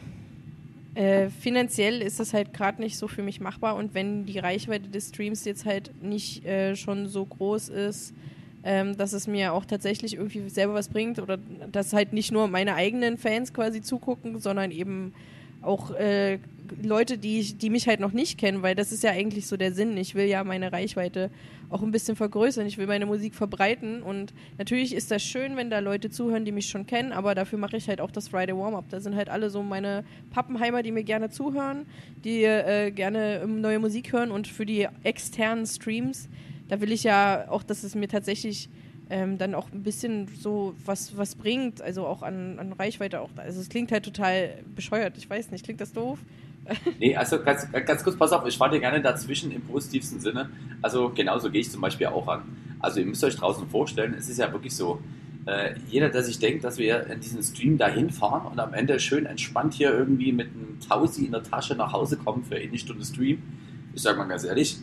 finanziell ist das halt gerade nicht so für mich machbar und wenn die Reichweite des Streams jetzt halt nicht schon so groß ist, dass es mir auch tatsächlich irgendwie selber was bringt oder dass halt nicht nur meine eigenen Fans quasi zugucken, sondern eben auch Leute, die mich halt noch nicht kennen, weil das ist ja eigentlich so der Sinn. Ich will ja meine Reichweite auch ein bisschen vergrößern. Ich will meine Musik verbreiten und natürlich ist das schön, wenn da Leute zuhören, die mich schon kennen, aber dafür mache ich halt auch das Friday Warm-Up. Da sind halt alle so meine Pappenheimer, die mir gerne zuhören, die gerne neue Musik hören und für die externen Streams, da will ich ja auch, dass es mir tatsächlich dann auch ein bisschen so was bringt, also auch an Reichweite auch. Also es klingt halt total bescheuert, ich weiß nicht, klingt das doof? Nee, also ganz kurz, pass auf, ich fahre dir gerne dazwischen im positivsten Sinne. Also genauso gehe ich zum Beispiel auch an. Also ihr müsst euch draußen vorstellen, es ist ja wirklich so, jeder, der sich denkt, dass wir in diesen Stream dahin fahren und am Ende schön entspannt hier irgendwie mit einem Tausi in der Tasche nach Hause kommen für eine Stunde Stream, ich sag mal ganz ehrlich,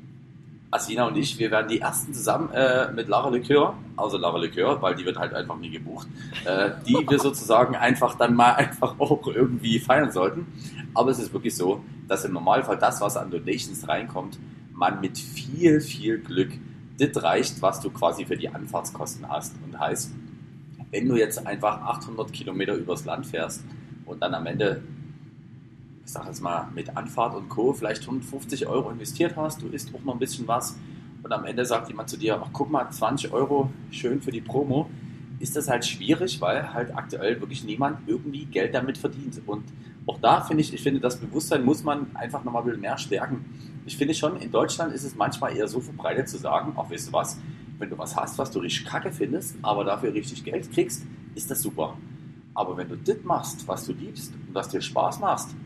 Asina und ich, wir werden die ersten zusammen mit Lara Likör, außer Lara Likör, weil die wird halt einfach nie gebucht, die wir sozusagen einfach dann mal einfach auch irgendwie feiern sollten. Aber es ist wirklich so, dass im Normalfall das, was an Donations reinkommt, man mit viel, viel Glück das reicht, was du quasi für die Anfahrtskosten hast. Und heißt, wenn du jetzt einfach 800 Kilometer übers Land fährst und dann am Ende, ich sag jetzt mal, mit Anfahrt und Co. vielleicht 150 Euro investiert hast, du isst auch noch ein bisschen was und am Ende sagt jemand zu dir, ach guck mal, 20 Euro, schön für die Promo, ist das halt schwierig, weil halt aktuell wirklich niemand irgendwie Geld damit verdient. Und auch da finde ich finde, das Bewusstsein muss man einfach nochmal ein bisschen mehr stärken. Ich finde schon, in Deutschland ist es manchmal eher so verbreitet zu sagen, ach weißt du was, wenn du was hast, was du richtig kacke findest, aber dafür richtig Geld kriegst, ist das super. Aber wenn du das machst, was du liebst und was dir Spaß macht,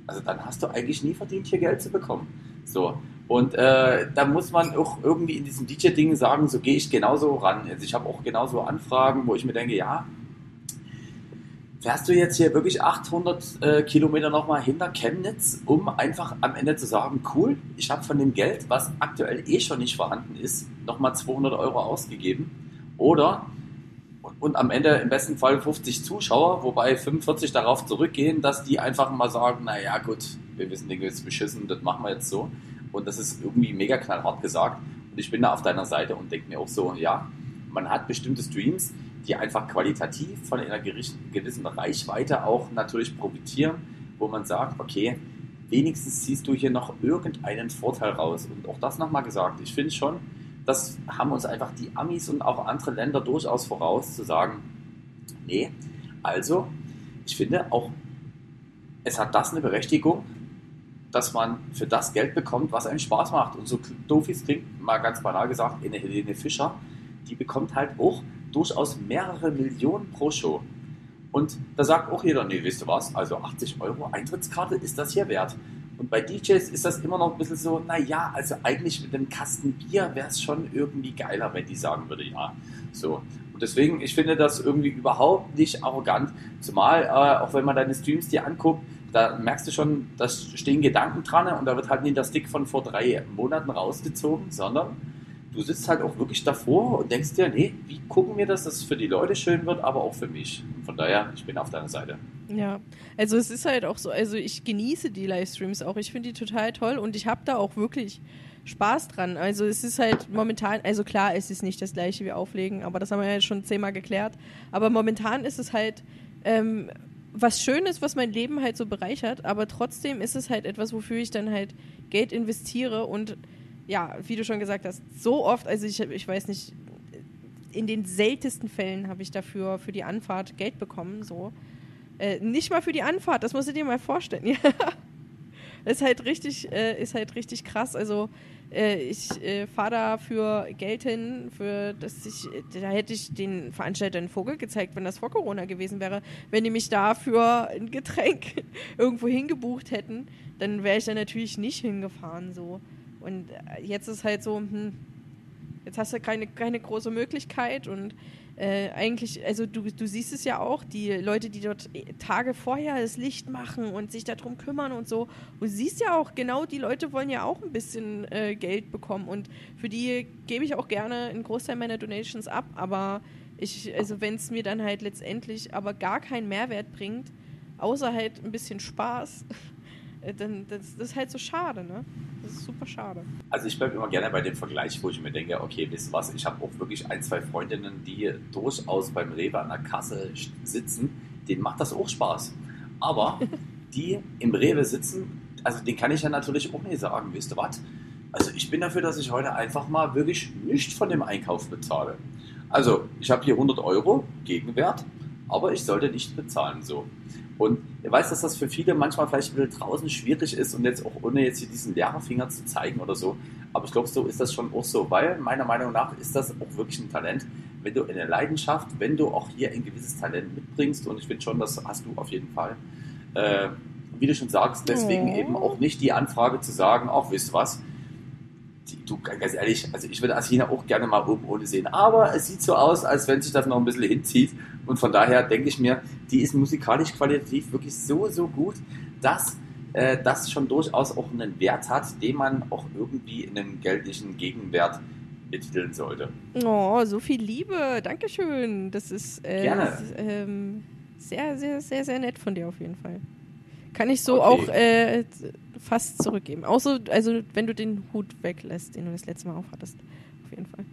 also dann hast du eigentlich nie verdient, hier Geld zu bekommen. So. Und da muss man auch irgendwie in diesem DJ-Ding sagen, so gehe ich genauso ran. Also ich habe auch genauso Anfragen, wo ich mir denke, ja, fährst du jetzt hier wirklich 800 Kilometer nochmal hinter Chemnitz, um einfach am Ende zu sagen, cool, ich habe von dem Geld, was aktuell schon nicht vorhanden ist, nochmal 200 Euro ausgegeben. Oder, und am Ende im besten Fall 50 Zuschauer, wobei 45 darauf zurückgehen, dass die einfach mal sagen, naja gut, wir wissen, Dinge ist beschissen, das machen wir jetzt so. Und das ist irgendwie mega knallhart gesagt. Und ich bin da auf deiner Seite und denke mir auch so, ja, man hat bestimmte Streams, die einfach qualitativ von einer gewissen Reichweite auch natürlich profitieren, wo man sagt, okay, wenigstens ziehst du hier noch irgendeinen Vorteil raus. Und auch das nochmal gesagt, ich finde schon, das haben uns einfach die Amis und auch andere Länder durchaus voraus, zu sagen, nee, also ich finde auch, es hat das eine Berechtigung, dass man für das Geld bekommt, was einem Spaß macht. Und so doof es klingt, mal ganz banal gesagt, eine Helene Fischer, die bekommt halt auch durchaus mehrere Millionen pro Show. Und da sagt auch jeder, nee, wisst ihr was, also 80 Euro Eintrittskarte ist das hier wert. Und bei DJs ist das immer noch ein bisschen so, naja, also eigentlich mit einem Kasten Bier wäre es schon irgendwie geiler, wenn die sagen würde, ja, so. Und deswegen, ich finde das irgendwie überhaupt nicht arrogant, zumal auch wenn man deine Streams dir anguckt, da merkst du schon, da stehen Gedanken dran und da wird halt nicht der Stick von vor 3 Monaten rausgezogen, sondern du sitzt halt auch wirklich davor und denkst dir, nee, wie gucken wir, dass das für die Leute schön wird, aber auch für mich. Und von daher, ich bin auf deiner Seite. Ja, also es ist halt auch so, also ich genieße die Livestreams auch, ich finde die total toll und ich habe da auch wirklich Spaß dran. Also es ist halt momentan, also klar, es ist nicht das gleiche wie Auflegen, aber das haben wir ja schon 10-mal geklärt, aber momentan ist es halt was Schönes, was mein Leben halt so bereichert, aber trotzdem ist es halt etwas, wofür ich dann halt Geld investiere und ja, wie du schon gesagt hast, so oft, also ich weiß nicht, in den seltensten Fällen habe ich dafür für die Anfahrt Geld bekommen, so. Nicht mal für die Anfahrt, das musst du dir mal vorstellen. ist halt richtig krass. Also ich fahre da für Geld hin, da hätte ich den Veranstaltern einen Vogel gezeigt, wenn das vor Corona gewesen wäre. Wenn die mich da für ein Getränk irgendwo hingebucht hätten, dann wäre ich da natürlich nicht hingefahren, so. Und jetzt ist halt so, jetzt hast du keine große Möglichkeit und eigentlich, also du siehst es ja auch, die Leute, die dort Tage vorher das Licht machen und sich darum kümmern und so, du siehst ja auch, genau die Leute wollen ja auch ein bisschen Geld bekommen und für die gebe ich auch gerne einen Großteil meiner Donations ab, aber also wenn es mir dann halt letztendlich aber gar keinen Mehrwert bringt, außer halt ein bisschen Spaß, dann das ist halt so schade, ne? Das ist super schade. Also ich bleibe immer gerne bei dem Vergleich, wo ich mir denke, okay, wisst ihr was, ich habe auch wirklich 1-2 Freundinnen, die durchaus beim Rewe an der Kasse sitzen, denen macht das auch Spaß. Aber die im Rewe sitzen, also den kann ich ja natürlich auch nicht sagen, wisst ihr was? Also ich bin dafür, dass ich heute einfach mal wirklich nichts von dem Einkauf bezahle. Also ich habe hier 100 Euro Gegenwert, aber ich sollte nicht bezahlen, so. Und ich weiß, dass das für viele manchmal vielleicht ein bisschen draußen schwierig ist und jetzt auch ohne jetzt hier diesen Lehrerfinger zu zeigen oder so. Aber ich glaube, so ist das schon auch so, weil meiner Meinung nach ist das auch wirklich ein Talent, wenn du eine Leidenschaft, wenn du auch hier ein gewisses Talent mitbringst und ich finde schon, das hast du auf jeden Fall. Wie du schon sagst, deswegen eben auch nicht die Anfrage zu sagen, ach, wisst ihr was, du, ganz ehrlich, also ich würde Asina auch gerne mal oben ohne sehen, aber es sieht so aus, als wenn sich das noch ein bisschen hinzieht und von daher denke ich mir, die ist musikalisch qualitativ wirklich so gut, dass das schon durchaus auch einen Wert hat, den man auch irgendwie in einen geldlichen Gegenwert betiteln sollte. Oh, so viel Liebe, Dankeschön, das ist gerne. Sehr, sehr, sehr, sehr nett von dir auf jeden Fall. Kann ich so auch fast zurückgeben. Außer, also wenn du den Hut weglässt, den du das letzte Mal aufhattest. Auf jeden Fall.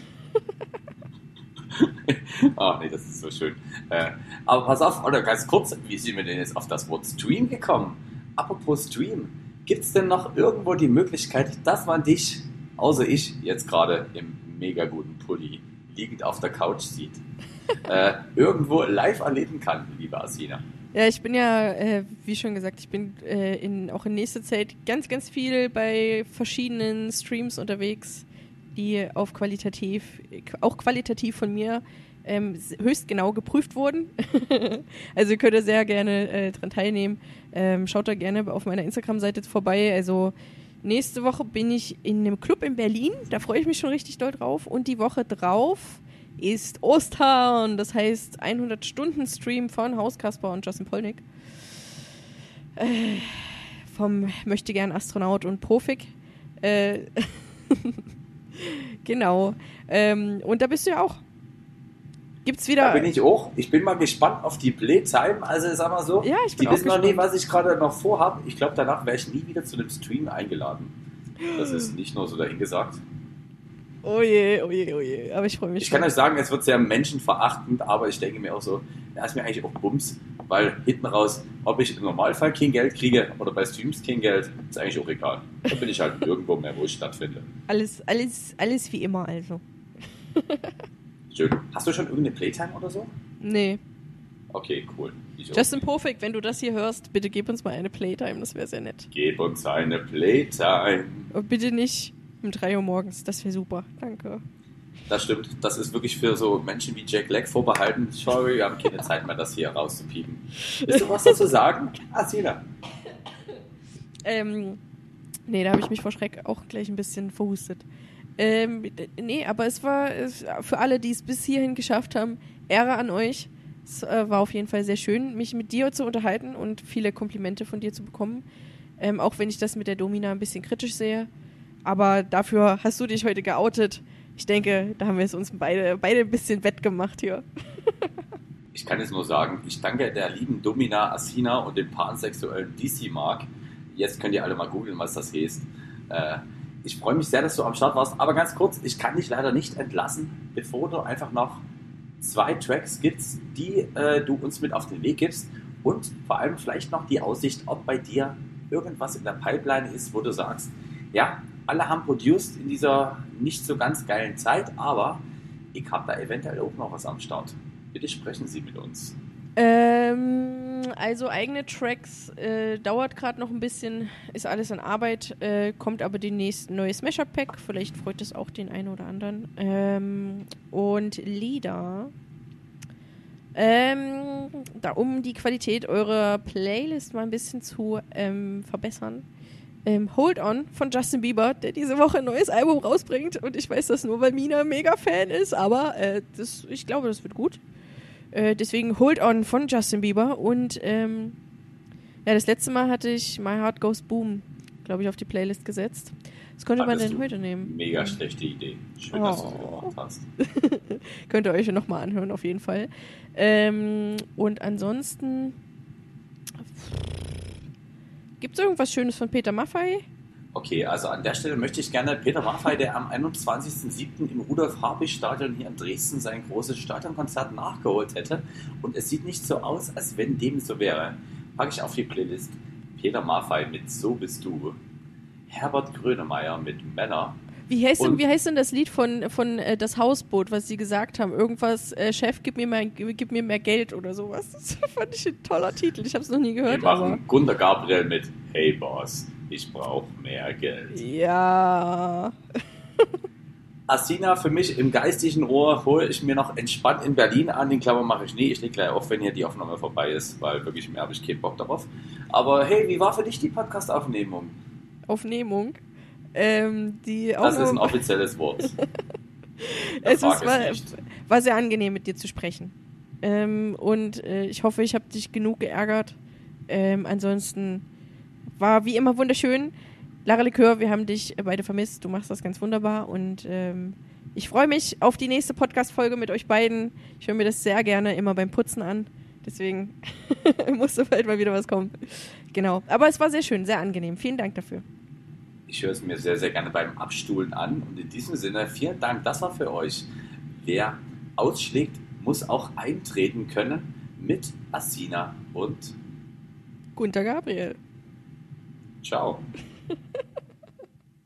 Ach nee, das ist so schön. Aber pass auf, oder ganz kurz, wie sind wir denn jetzt auf das Wort Stream gekommen? Apropos Stream, gibt es denn noch irgendwo die Möglichkeit, dass man dich, außer ich, jetzt gerade im mega guten Pulli, liegend auf der Couch sieht, irgendwo live erleben kann, liebe Asina? Ja, ich bin ja, wie schon gesagt, ich bin auch in nächster Zeit ganz, ganz viel bei verschiedenen Streams unterwegs, die auch qualitativ von mir höchst genau geprüft wurden. Also ihr könnt da sehr gerne dran teilnehmen. Schaut da gerne auf meiner Instagram-Seite vorbei. Also nächste Woche bin ich in einem Club in Berlin. Da freue ich mich schon richtig doll drauf. Und die Woche drauf ist Ostern. Das heißt 100-Stunden-Stream von Hauskasper und Justin Polnick. Vom Möchtegern-Astronaut und Profik. Genau. Und da bist du ja auch. Gibt's wieder. Da bin ich auch. Ich bin mal gespannt auf die Playtime. Also sag mal so, Ja, ich bin die auch wissen noch gespannt. nie, was ich gerade noch vorhabe. Ich glaube, danach werde ich nie wieder zu einem Stream eingeladen. Das ist nicht nur so dahingesagt. Oh je, oh je, oh je. Aber ich freue mich Ich schon. kann euch sagen, es wird sehr menschenverachtend, aber ich denke mir auch so, ja, ist mir eigentlich auch Bums, weil hinten raus, ob ich im Normalfall kein Geld kriege oder bei Streams kein Geld, ist eigentlich auch egal. Da bin ich halt nirgendwo mehr, wo ich stattfinde. Alles wie immer also. Schön. Hast du schon irgendeine Playtime oder so? Nee. Okay, cool. Ich auch Justin nicht. Perfect, wenn du das hier hörst, bitte gib uns mal eine Playtime, das wäre sehr nett. Gib uns eine Playtime. Und bitte nicht um 3 Uhr morgens, das wäre super. Danke. Das stimmt, das ist wirklich für so Menschen wie Jack Black vorbehalten. Sorry, wir haben keine Zeit mehr, das hier rauszupiepen. Willst du was dazu sagen? Sina. Nee, da habe ich mich vor Schreck auch gleich ein bisschen verhustet. Nee, aber es war für alle, die es bis hierhin geschafft haben, Ehre an euch. Es war auf jeden Fall sehr schön, mich mit dir zu unterhalten und viele Komplimente von dir zu bekommen. Auch wenn ich das mit der Domina ein bisschen kritisch sehe. Aber dafür hast du dich heute geoutet. Ich denke, da haben wir es uns beide ein bisschen wettgemacht hier. Ich kann jetzt nur sagen, ich danke der lieben Domina Asina und dem pansexuellen DC Mark. Jetzt könnt ihr alle mal googeln, was das heißt. Ich freue mich sehr, dass du am Start warst. Aber ganz kurz, ich kann dich leider nicht entlassen, bevor du einfach noch 2 Tracks gibst, die du uns mit auf den Weg gibst. Und vor allem vielleicht noch die Aussicht, ob bei dir irgendwas in der Pipeline ist, wo du sagst, ja, alle haben produced in dieser nicht so ganz geilen Zeit, aber ich habe da eventuell auch noch was am Start. Bitte sprechen Sie mit uns. Also eigene Tracks dauert gerade noch ein bisschen, ist alles in Arbeit, kommt aber demnächst ein neues Mashup-Pack, vielleicht freut es auch den einen oder anderen. Und Lieder, um die Qualität eurer Playlist mal ein bisschen zu verbessern. Hold On von Justin Bieber, der diese Woche ein neues Album rausbringt. Und ich weiß das nur, weil Mina ein Mega-Fan ist, aber ich glaube, das wird gut. Deswegen Hold On von Justin Bieber. Und das letzte Mal hatte ich My Heart Goes Boom, glaube ich, auf die Playlist gesetzt. Was könnte man denn heute nehmen? Mega schlechte Idee. Schön, dass du es gemacht hast. Könnt ihr euch ja nochmal anhören, auf jeden Fall. Und ansonsten... Gibt es irgendwas Schönes von Peter Maffay? Okay, also an der Stelle möchte ich gerne Peter Maffay, der am 21.07. im Rudolf-Habich-Stadion hier in Dresden sein großes Stadionkonzert nachgeholt hätte. Und es sieht nicht so aus, als wenn dem so wäre. Packe ich auf die Playlist Peter Maffay mit So bist du. Herbert Grönemeyer mit Männer. Wie heißt denn das Lied von Das Hausboot, was sie gesagt haben? Irgendwas, Chef, gib mir mehr Geld oder sowas. Das fand ich ein toller Titel. Ich habe es noch nie gehört. Wir machen Gunter Gabriel mit Hey Boss, ich brauche mehr Geld. Ja. Asina für mich im geistigen Ohr hole ich mir noch entspannt in Berlin an. Den Klammer mache ich nie. Ich lege gleich auf, wenn hier die Aufnahme vorbei ist, weil wirklich mehr habe ich keinen Bock darauf. Aber hey, wie war für dich die Podcast-Aufnehmung? Aufnehmung? Das ist ein offizielles Wort. War sehr angenehm, mit dir zu sprechen. Und ich hoffe, ich habe dich genug geärgert. Ansonsten war wie immer wunderschön. Lara Likör, wir haben dich beide vermisst. Du machst das ganz wunderbar. Und ich freue mich auf die nächste Podcast-Folge mit euch beiden. Ich höre mir das sehr gerne immer beim Putzen an. Deswegen musste bald mal wieder was kommen. Genau. Aber es war sehr schön, sehr angenehm. Vielen Dank dafür. Ich höre es mir sehr, sehr gerne beim Abstuhlen an. Und in diesem Sinne, vielen Dank. Das war für euch. Wer ausschlägt, muss auch eintreten können mit Asina und Gunter Gabriel. Ciao.